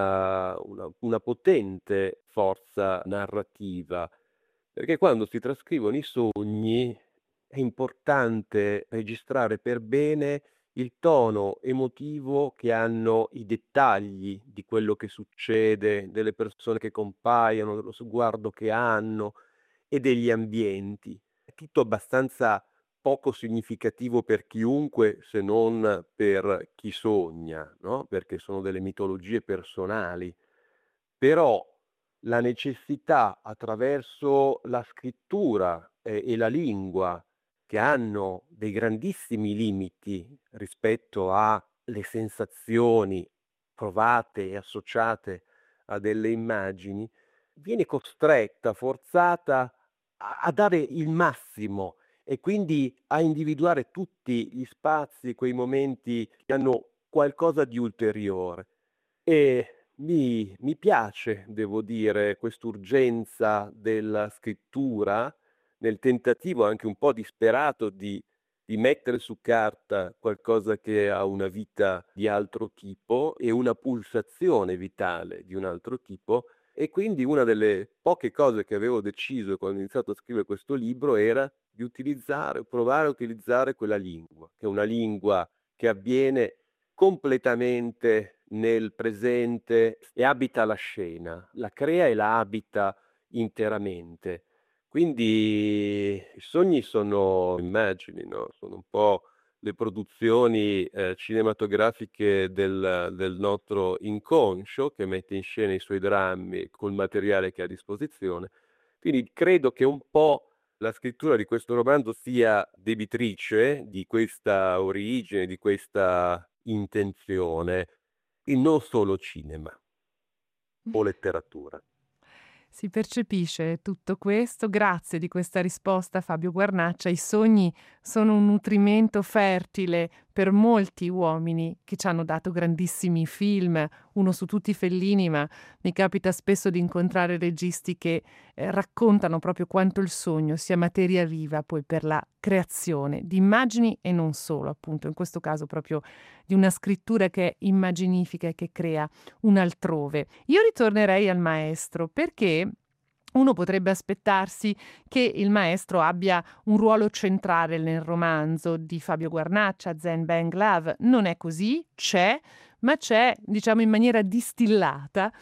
una potente forza narrativa, perché quando si trascrivono i sogni è importante registrare per bene il tono emotivo che hanno i dettagli di quello che succede, delle persone che compaiono, dello sguardo che hanno e degli ambienti. È tutto abbastanza poco significativo per chiunque se non per chi sogna, no, perché sono delle mitologie personali. Però la necessità attraverso la scrittura, e la lingua, che hanno dei grandissimi limiti rispetto alle sensazioni provate e associate a delle immagini, viene costretta, forzata a dare il massimo e quindi a individuare tutti gli spazi, quei momenti che hanno qualcosa di ulteriore. E mi piace, devo dire, quest'urgenza della scrittura, nel tentativo anche un po' disperato di mettere su carta qualcosa che ha una vita di altro tipo e una pulsazione vitale di un altro tipo, e quindi una delle poche cose che avevo deciso quando ho iniziato a scrivere questo libro era di utilizzare, provare a utilizzare quella lingua, che è una lingua che avviene completamente nel presente e abita la scena, la crea e la abita interamente. Quindi i sogni sono immagini, no, sono un po' le produzioni, cinematografiche del nostro inconscio, che mette in scena i suoi drammi col materiale che ha a disposizione. Quindi credo che un po' la scrittura di questo romanzo sia debitrice di questa origine, di questa intenzione, e non solo cinema o letteratura. Si percepisce tutto questo. Grazie di questa risposta, Fabio Guarnaccia. I sogni sono un nutrimento fertile per molti uomini che ci hanno dato grandissimi film, uno su tutti Fellini, ma mi capita spesso di incontrare registi che raccontano proprio quanto il sogno sia materia viva poi per la creazione di immagini e non solo, appunto, in questo caso proprio di una scrittura che è immaginifica e che crea un altrove. Io ritornerei al maestro perché uno potrebbe aspettarsi che il maestro abbia un ruolo centrale nel romanzo di Fabio Guarnaccia, Zen Bang Love. Non è così, c'è, ma c'è, diciamo, in maniera distillata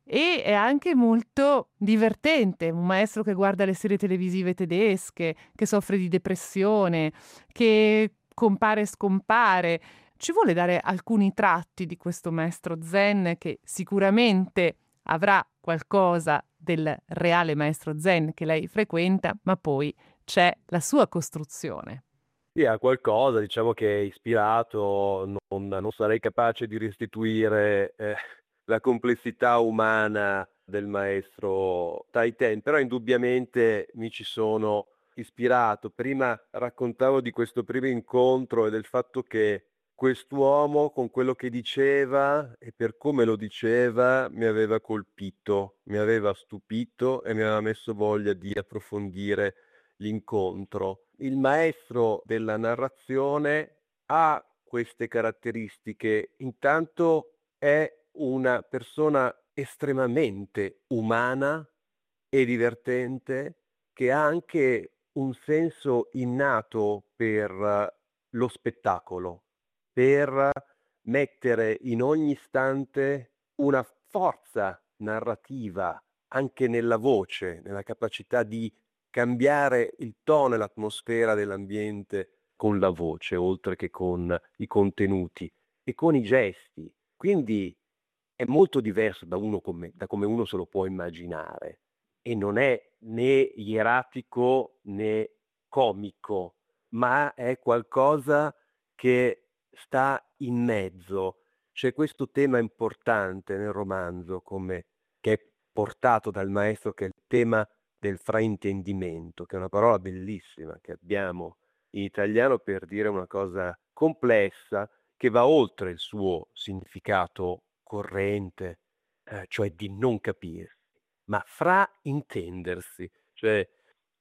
e è anche molto divertente. Un maestro che guarda le serie televisive tedesche, che soffre di depressione, che compare e scompare. Ci vuole dare alcuni tratti di questo maestro zen che sicuramente avrà qualcosa del reale maestro zen che lei frequenta, ma poi c'è la sua costruzione. Sì, ha qualcosa, diciamo che è ispirato, non sarei capace di restituire la complessità umana del maestro Taiten, però indubbiamente mi ci sono ispirato. Prima raccontavo di questo primo incontro e del fatto che quest'uomo, con quello che diceva e per come lo diceva, mi aveva colpito, mi aveva stupito e mi aveva messo voglia di approfondire l'incontro. Il maestro della narrazione ha queste caratteristiche. Intanto è una persona estremamente umana e divertente, che ha anche un senso innato per lo spettacolo, per mettere in ogni istante una forza narrativa anche nella voce, nella capacità di cambiare il tono e l'atmosfera dell'ambiente con la voce, oltre che con i contenuti e con i gesti. Quindi è molto diverso da come uno se lo può immaginare e non è né ieratico né comico, ma è qualcosa che sta in mezzo. C'è questo tema importante nel romanzo, che è portato dal maestro, che è il tema del fraintendimento, che è una parola bellissima che abbiamo in italiano per dire una cosa complessa che va oltre il suo significato corrente, cioè di non capirsi, ma fraintendersi, cioè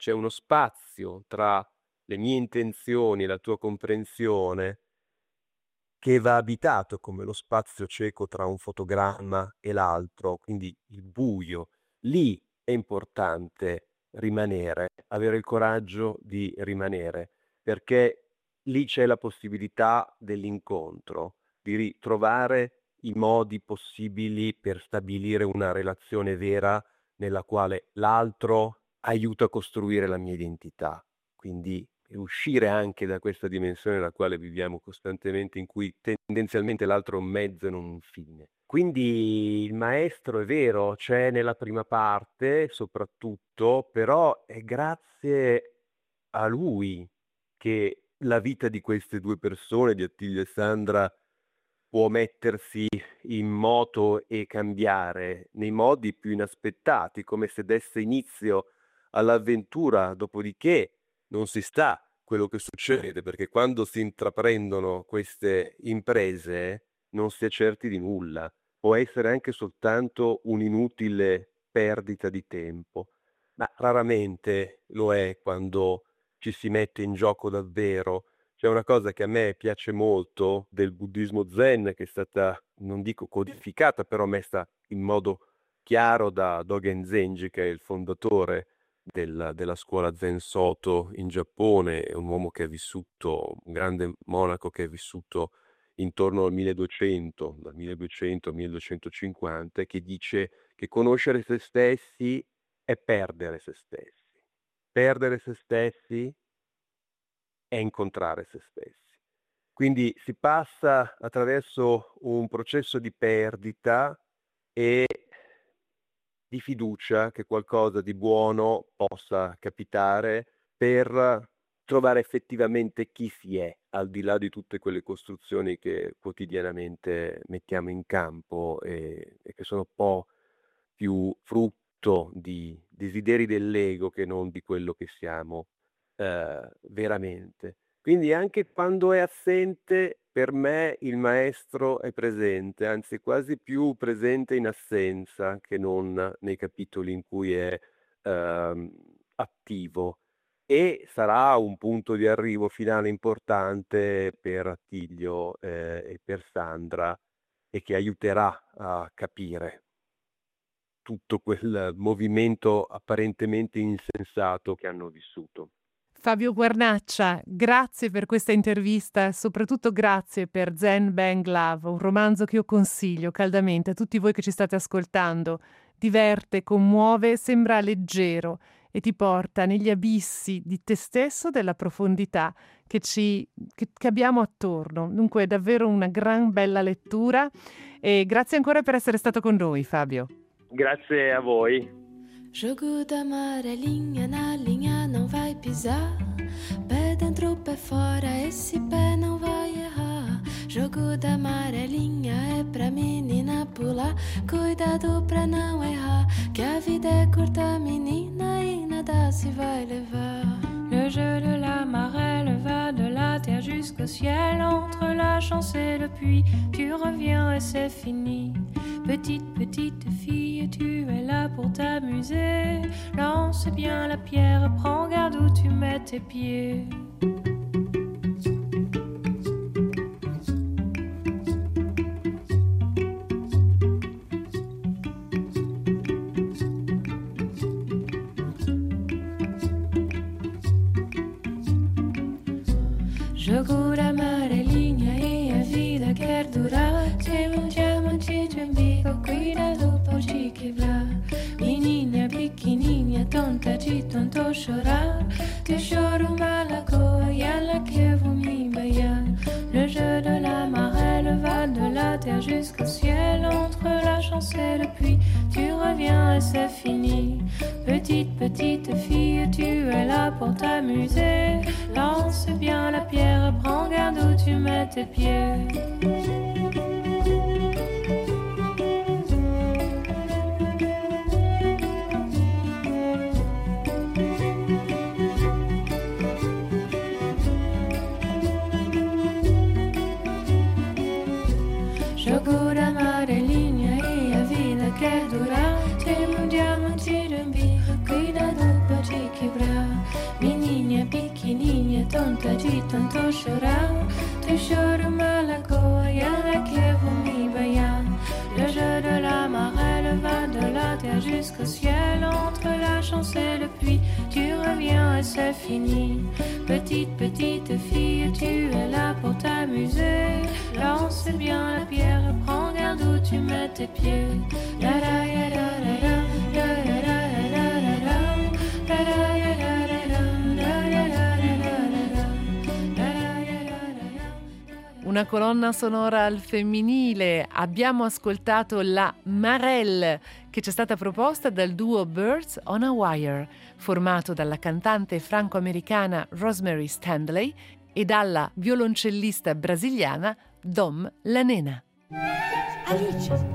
c'è uno spazio tra le mie intenzioni e la tua comprensione che va abitato come lo spazio cieco tra un fotogramma e l'altro, quindi il buio. Lì è importante rimanere, avere il coraggio di rimanere, perché lì c'è la possibilità dell'incontro, di ritrovare i modi possibili per stabilire una relazione vera nella quale l'altro aiuta a costruire la mia identità. Quindi uscire anche da questa dimensione nella quale viviamo costantemente, in cui tendenzialmente l'altro è un mezzo e non un fine. Quindi il maestro, è vero, c'è nella prima parte soprattutto, però è grazie a lui che la vita di queste due persone, di Attilio e Sandra, può mettersi in moto e cambiare nei modi più inaspettati, come se desse inizio all'avventura, dopodiché non si sa quello che succede, perché quando si intraprendono queste imprese non si è certi di nulla, può essere anche soltanto un'inutile perdita di tempo, ma raramente lo è quando ci si mette in gioco davvero. C'è una cosa che a me piace molto del buddismo zen, che è stata, non dico codificata, però messa in modo chiaro da Dogen Zenji, che è il fondatore della scuola Zen Soto in Giappone, è un uomo che è vissuto, un grande monaco che è vissuto intorno al 1200, dal 1200 al 1250, che dice che conoscere se stessi è perdere se stessi. Perdere se stessi è incontrare se stessi. Quindi si passa attraverso un processo di perdita e di fiducia che qualcosa di buono possa capitare per trovare effettivamente chi si è, al di là di tutte quelle costruzioni che quotidianamente mettiamo in campo e che sono un po' più frutto di desideri dell'ego che non di quello che siamo veramente. Quindi anche quando è assente, per me il maestro è presente, anzi quasi più presente in assenza che non nei capitoli in cui è attivo, e sarà un punto di arrivo finale importante per Attilio e per Sandra, e che aiuterà a capire tutto quel movimento apparentemente insensato che hanno vissuto. Fabio Guarnaccia, grazie per questa intervista e soprattutto grazie per Zen Bang Love, un romanzo che io consiglio caldamente a tutti voi che ci state ascoltando. Diverte, commuove, sembra leggero e ti porta negli abissi di te stesso, della profondità che abbiamo attorno. Dunque è davvero una gran bella lettura e grazie ancora per essere stato con noi, Fabio. Grazie a voi. Jogo d'amarelinha na linha não vai pisar. Pé dentro, pé fora, esse pé não vai errar. Jogo d'amarelinha é pra menina pular. Cuidado pra não errar, que a vida é curta, menina, e nada se vai levar. Le jeu de la marelle va de la terre jusqu'au ciel. Entre la chance et le puits, tu reviens et c'est fini. Petite fille, tu es là pour t'amuser. Lance bien la pierre, prends garde où tu mets tes pieds. Jogo d'amarelinha e a vida quer durar. Tem diamante de umbigo, cuidado, pode quebrar. Menina pequenininha, tonta de tanto chorar. Te choro malagoa e ela quer me embaiar. Le jeu de la marelle va de la terre jusqu'au ciel. Entre la chance et le puits, tu reviens et c'est fini. Petite fille, tu es là pour t'amuser. Lance bien la pierre, prends garde où tu mets tes pieds. Jogo d'amarelinha e a vida quer durar. Tem diamante de umbigo, cuidado, pode quebrar. Menina pequenininha, tonta tanto chorar. Tu chores malinconia qui vomit vaillant. Le jeu de la marelle va de la terre jusqu'au ciel. Entre la chance et le puits, tu reviens et c'est fini. Petite fille, tu es là pour t'amuser. Lance bien la pierre, prends garde où tu mets tes pieds. La la ya la la la, la la la la la la, la la ya la la la, la la la la la la. Una colonna sonora al femminile. Abbiamo ascoltato la Marelle, che ci è stata proposta dal duo Birds on a Wire, formato dalla cantante franco-americana Rosemary Stanley e dalla violoncellista brasiliana Dom La Nena. Alice.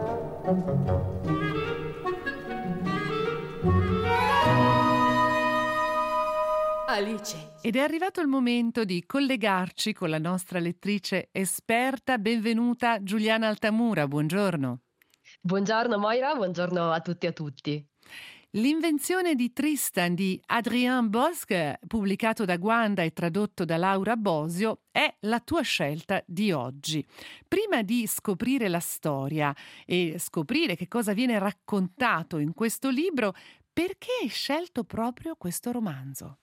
Alice. Ed è arrivato il momento di collegarci con la nostra lettrice esperta. Benvenuta Giuliana Altamura, buongiorno. Buongiorno Moira, buongiorno a tutti e a tutti. L'invenzione di Tristan di Adrien Bosc, pubblicato da Guanda e tradotto da Laura Bosio, è la tua scelta di oggi. Prima di scoprire la storia e scoprire che cosa viene raccontato in questo libro, perché hai scelto proprio questo romanzo?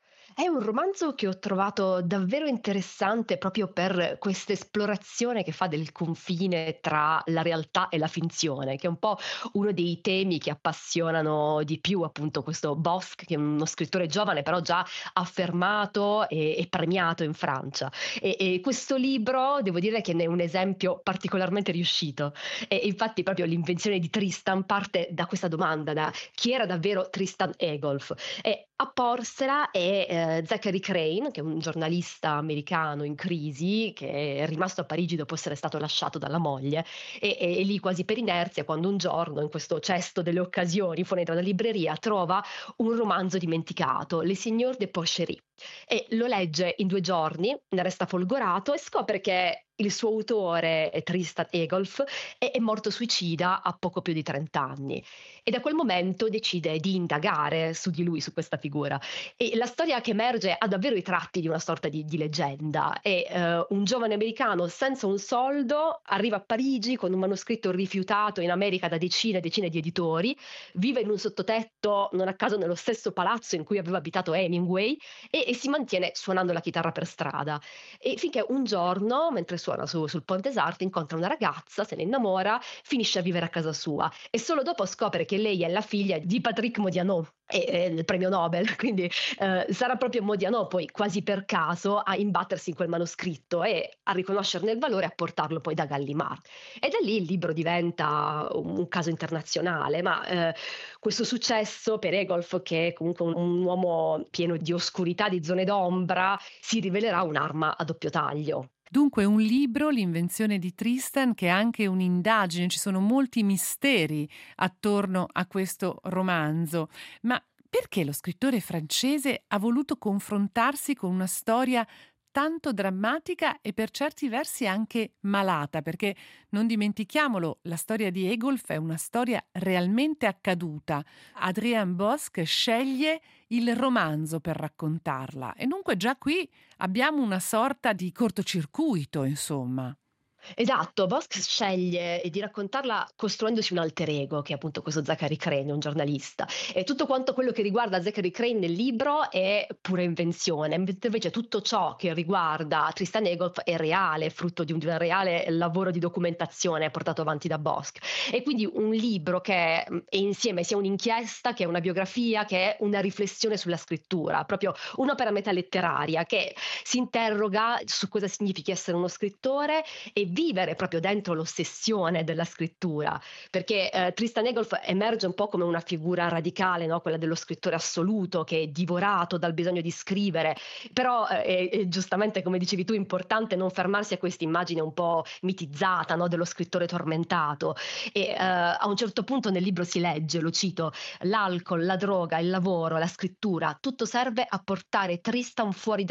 È un romanzo che ho trovato davvero interessante proprio per questa esplorazione che fa del confine tra la realtà e la finzione, che è un po' uno dei temi che appassionano di più appunto questo Bosc, che è uno scrittore giovane però già affermato e premiato in Francia. E questo libro devo dire che ne è un esempio particolarmente riuscito. E infatti proprio l'invenzione di Tristan parte da questa domanda, da chi era davvero Tristan Egolf. E a porsela è Zachary Crane, che è un giornalista americano in crisi, che è rimasto a Parigi dopo essere stato lasciato dalla moglie, e lì quasi per inerzia, quando un giorno in questo cesto delle occasioni fuori da una libreria trova un romanzo dimenticato, Les Seigneurs de Porcherie, e lo legge in 2 giorni, ne resta folgorato e scopre che il suo autore, Tristan Egolf, è morto suicida a poco più di 30 anni e da quel momento decide di indagare su di lui, su questa figura. E la storia che emerge ha davvero i tratti di una sorta di leggenda. È un giovane americano senza un soldo, arriva a Parigi con un manoscritto rifiutato in America da decine e decine di editori, vive in un sottotetto, non a caso nello stesso palazzo in cui aveva abitato Hemingway, e si mantiene suonando la chitarra per strada. E finché un giorno, mentre suona sul Pont des Arts, incontra una ragazza, se ne innamora, finisce a vivere a casa sua e solo dopo scopre che lei è la figlia di Patrick Modiano, il premio Nobel, quindi sarà proprio Modiano poi quasi per caso a imbattersi in quel manoscritto e a riconoscerne il valore e a portarlo poi da Gallimard. E da lì il libro diventa un caso internazionale, ma questo successo per Egolf, che è comunque un uomo pieno di oscurità, di zone d'ombra, si rivelerà un'arma a doppio taglio. Dunque un libro, l'invenzione di Tristan, che è anche un'indagine, ci sono molti misteri attorno a questo romanzo. Ma perché lo scrittore francese ha voluto confrontarsi con una storia tanto drammatica e per certi versi anche malata? Perché non dimentichiamolo, la storia di Egolf è una storia realmente accaduta. Adrien Bosc sceglie il romanzo per raccontarla e dunque già qui abbiamo una sorta di cortocircuito, insomma. Esatto, Bosc sceglie di raccontarla costruendosi un alter ego, che è appunto questo Zachary Crane, un giornalista. E tutto quanto quello che riguarda Zachary Crane nel libro è pura invenzione, invece tutto ciò che riguarda Tristan Egolf è reale, frutto di un reale lavoro di documentazione portato avanti da Bosc. E quindi un libro che è insieme sia un'inchiesta, che è una biografia, che è una riflessione sulla scrittura, proprio un'opera metaletteraria che si interroga su cosa significhi essere uno scrittore e vivere proprio dentro l'ossessione della scrittura, perché Tristan Egolf emerge un po' come una figura radicale, no? Quella dello scrittore assoluto che è divorato dal bisogno di scrivere, però è giustamente, come dicevi tu, importante non fermarsi a questa immagine un po' mitizzata, no? Dello scrittore tormentato, e a un certo punto nel libro si legge, lo cito: l'alcol, la droga, il lavoro, la scrittura, tutto serve a portare Tristan fuori da sé,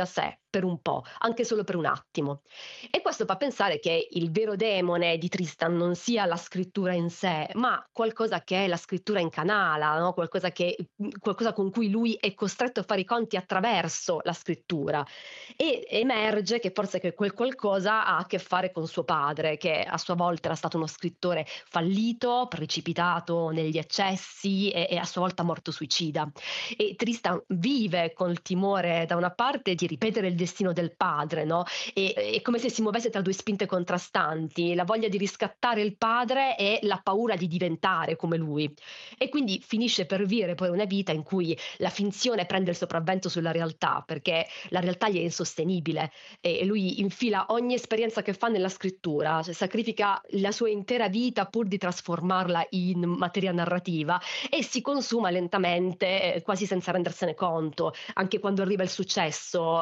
per un po', anche solo per un attimo. E questo fa pensare che il vero demone di Tristan non sia la scrittura in sé, ma qualcosa che la scrittura incanala, no? Qualcosa con cui lui è costretto a fare i conti attraverso la scrittura. E emerge che forse quel qualcosa ha a che fare con suo padre, che a sua volta era stato uno scrittore fallito, precipitato negli eccessi e a sua volta morto suicida. E Tristan vive col timore da una parte di ripetere il destino del padre, no? E è come se si muovesse tra due spinte contrastanti, la voglia di riscattare il padre e la paura di diventare come lui. E quindi finisce per vivere poi una vita in cui la finzione prende il sopravvento sulla realtà, perché la realtà gli è insostenibile e lui infila ogni esperienza che fa nella scrittura, cioè sacrifica la sua intera vita pur di trasformarla in materia narrativa e si consuma lentamente, quasi senza rendersene conto. Anche quando arriva il successo,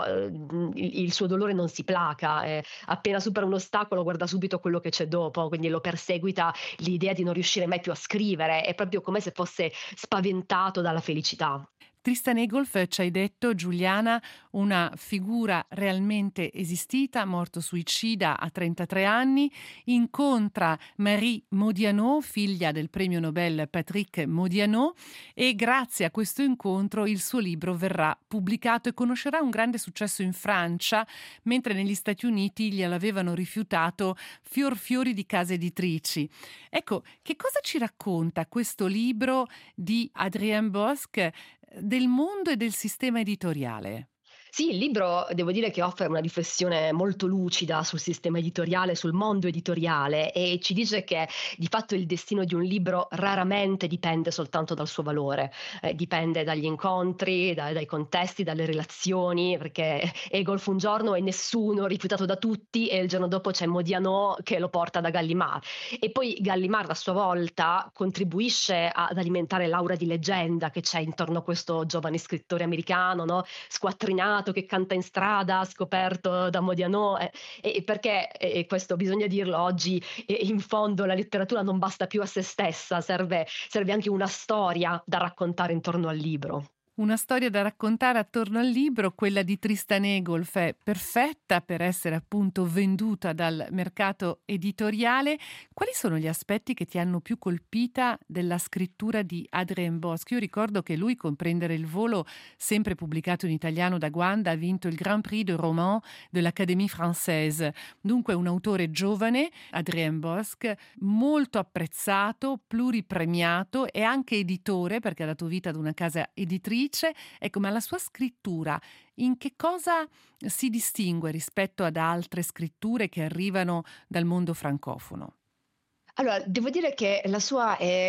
il suo dolore non si placa, appena supera un ostacolo guarda subito quello che c'è dopo, quindi lo perseguita l'idea di non riuscire mai più a scrivere, è proprio come se fosse spaventato dalla felicità. Tristan Egolf, ci hai detto, Giuliana, una figura realmente esistita, morto suicida a 33 anni, incontra Marie Modiano, figlia del premio Nobel Patrick Modiano, e grazie a questo incontro il suo libro verrà pubblicato e conoscerà un grande successo in Francia, mentre negli Stati Uniti gliel'avevano rifiutato fiori di case editrici. Ecco, che cosa ci racconta questo libro di Adrien Bosc del mondo e del sistema editoriale? Sì, il libro devo dire che offre una riflessione molto lucida sul sistema editoriale, sul mondo editoriale e ci dice che di fatto il destino di un libro raramente dipende soltanto dal suo valore, dipende dagli incontri, dai contesti, dalle relazioni, perché Egolf un giorno è nessuno, rifiutato da tutti e il giorno dopo c'è Modiano che lo porta da Gallimard e poi Gallimard a sua volta contribuisce ad alimentare l'aura di leggenda che c'è intorno a questo giovane scrittore americano, no? Squattrinato, che canta in strada, scoperto da Modiano, perché questo bisogna dirlo oggi, in fondo la letteratura non basta più a se stessa, serve anche una storia da raccontare intorno al libro. Una storia da raccontare attorno al libro, quella di Tristan Egolf, è perfetta per essere appunto venduta dal mercato editoriale. Quali sono gli aspetti che ti hanno più colpita della scrittura di Adrien Bosc? Io ricordo che lui, con Prendere il volo, sempre pubblicato in italiano da Guanda, ha vinto il Grand Prix de Roman de l'Académie Française. Dunque un autore giovane, Adrien Bosc, molto apprezzato, pluripremiato e anche editore, perché ha dato vita ad una casa editrice. Ecco, ma la sua scrittura in che cosa si distingue rispetto ad altre scritture che arrivano dal mondo francofono? Allora, devo dire che la sua è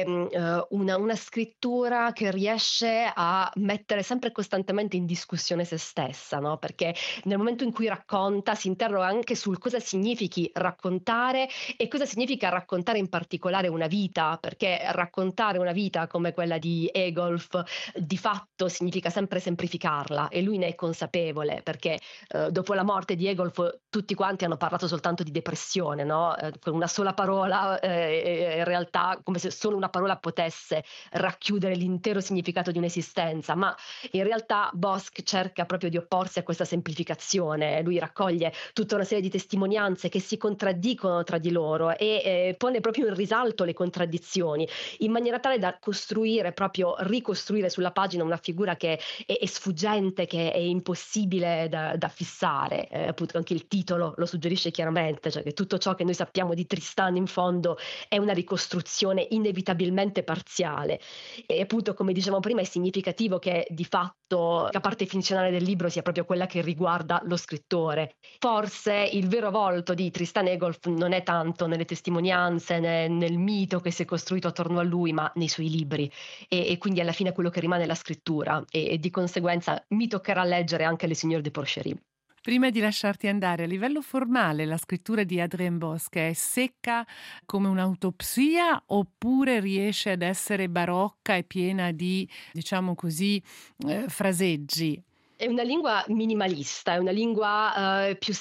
una scrittura che riesce a mettere sempre costantemente in discussione se stessa, no? Perché nel momento in cui racconta si interroga anche sul cosa significhi raccontare e cosa significa raccontare in particolare una vita, perché raccontare una vita come quella di Egolf di fatto significa sempre semplificarla e lui ne è consapevole, perché dopo la morte di Egolf tutti quanti hanno parlato soltanto di depressione, no? Con una sola parola in realtà come se solo una parola potesse racchiudere l'intero significato di un'esistenza, ma in realtà Bosc cerca proprio di opporsi a questa semplificazione. Lui raccoglie tutta una serie di testimonianze che si contraddicono tra di loro e pone proprio in risalto le contraddizioni in maniera tale da ricostruire sulla pagina una figura che è sfuggente, che è impossibile da fissare. Appunto anche il titolo lo suggerisce chiaramente, cioè che tutto ciò che noi sappiamo di Tristan in fondo è una ricostruzione inevitabilmente parziale e appunto, come dicevamo prima, è significativo che di fatto la parte finzionale del libro sia proprio quella che riguarda lo scrittore. Forse il vero volto di Tristan Egolf non è tanto nelle testimonianze, nel mito che si è costruito attorno a lui, ma nei suoi libri e quindi alla fine quello che rimane è la scrittura e di conseguenza mi toccherà leggere anche Le Signore de Porcherie. Prima di lasciarti andare, a livello formale, la scrittura di Adrien Bosc è secca come un'autopsia oppure riesce ad essere barocca e piena di, diciamo così, fraseggi? È una lingua minimalista, è una lingua più secca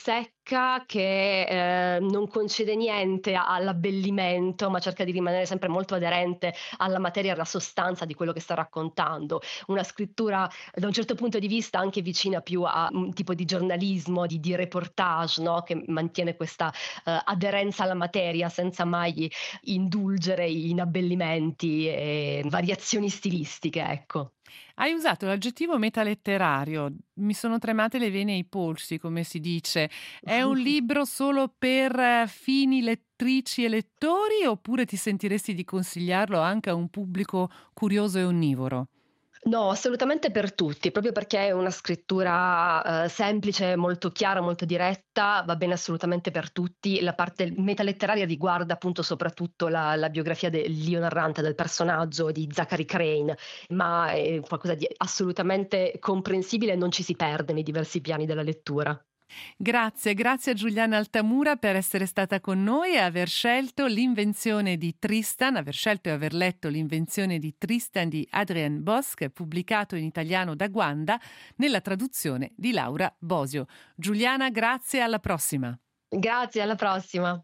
ricca che non concede niente all'abbellimento, ma cerca di rimanere sempre molto aderente alla materia e alla sostanza di quello che sta raccontando. Una scrittura da un certo punto di vista anche vicina più a un tipo di giornalismo, di reportage, no? Che mantiene questa aderenza alla materia senza mai indulgere in abbellimenti e variazioni stilistiche, ecco. Hai usato l'aggettivo metaletterario, mi sono tremate le vene ai polsi, come si dice. È un libro solo per fini lettrici e lettori, oppure ti sentiresti di consigliarlo anche a un pubblico curioso e onnivoro? No, assolutamente per tutti, proprio perché è una scrittura semplice, molto chiara, molto diretta, va bene assolutamente per tutti. La parte metaletteraria riguarda appunto soprattutto la biografia dell'io narrante, del personaggio di Zachary Crane, ma è qualcosa di assolutamente comprensibile e non ci si perde nei diversi piani della lettura. Grazie a Giuliana Altamura per essere stata con noi e aver scelto l'invenzione di Tristan, aver scelto e aver letto l'invenzione di Tristan di Adrian Bosch, pubblicato in italiano da Guanda nella traduzione di Laura Bosio. Giuliana, grazie, alla prossima. Grazie, alla prossima.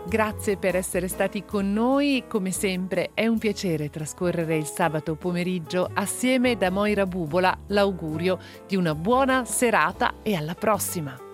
Grazie per essere stati con noi. Come sempre è un piacere trascorrere il sabato pomeriggio assieme da Moira Bubola. L'augurio di una buona serata e alla prossima.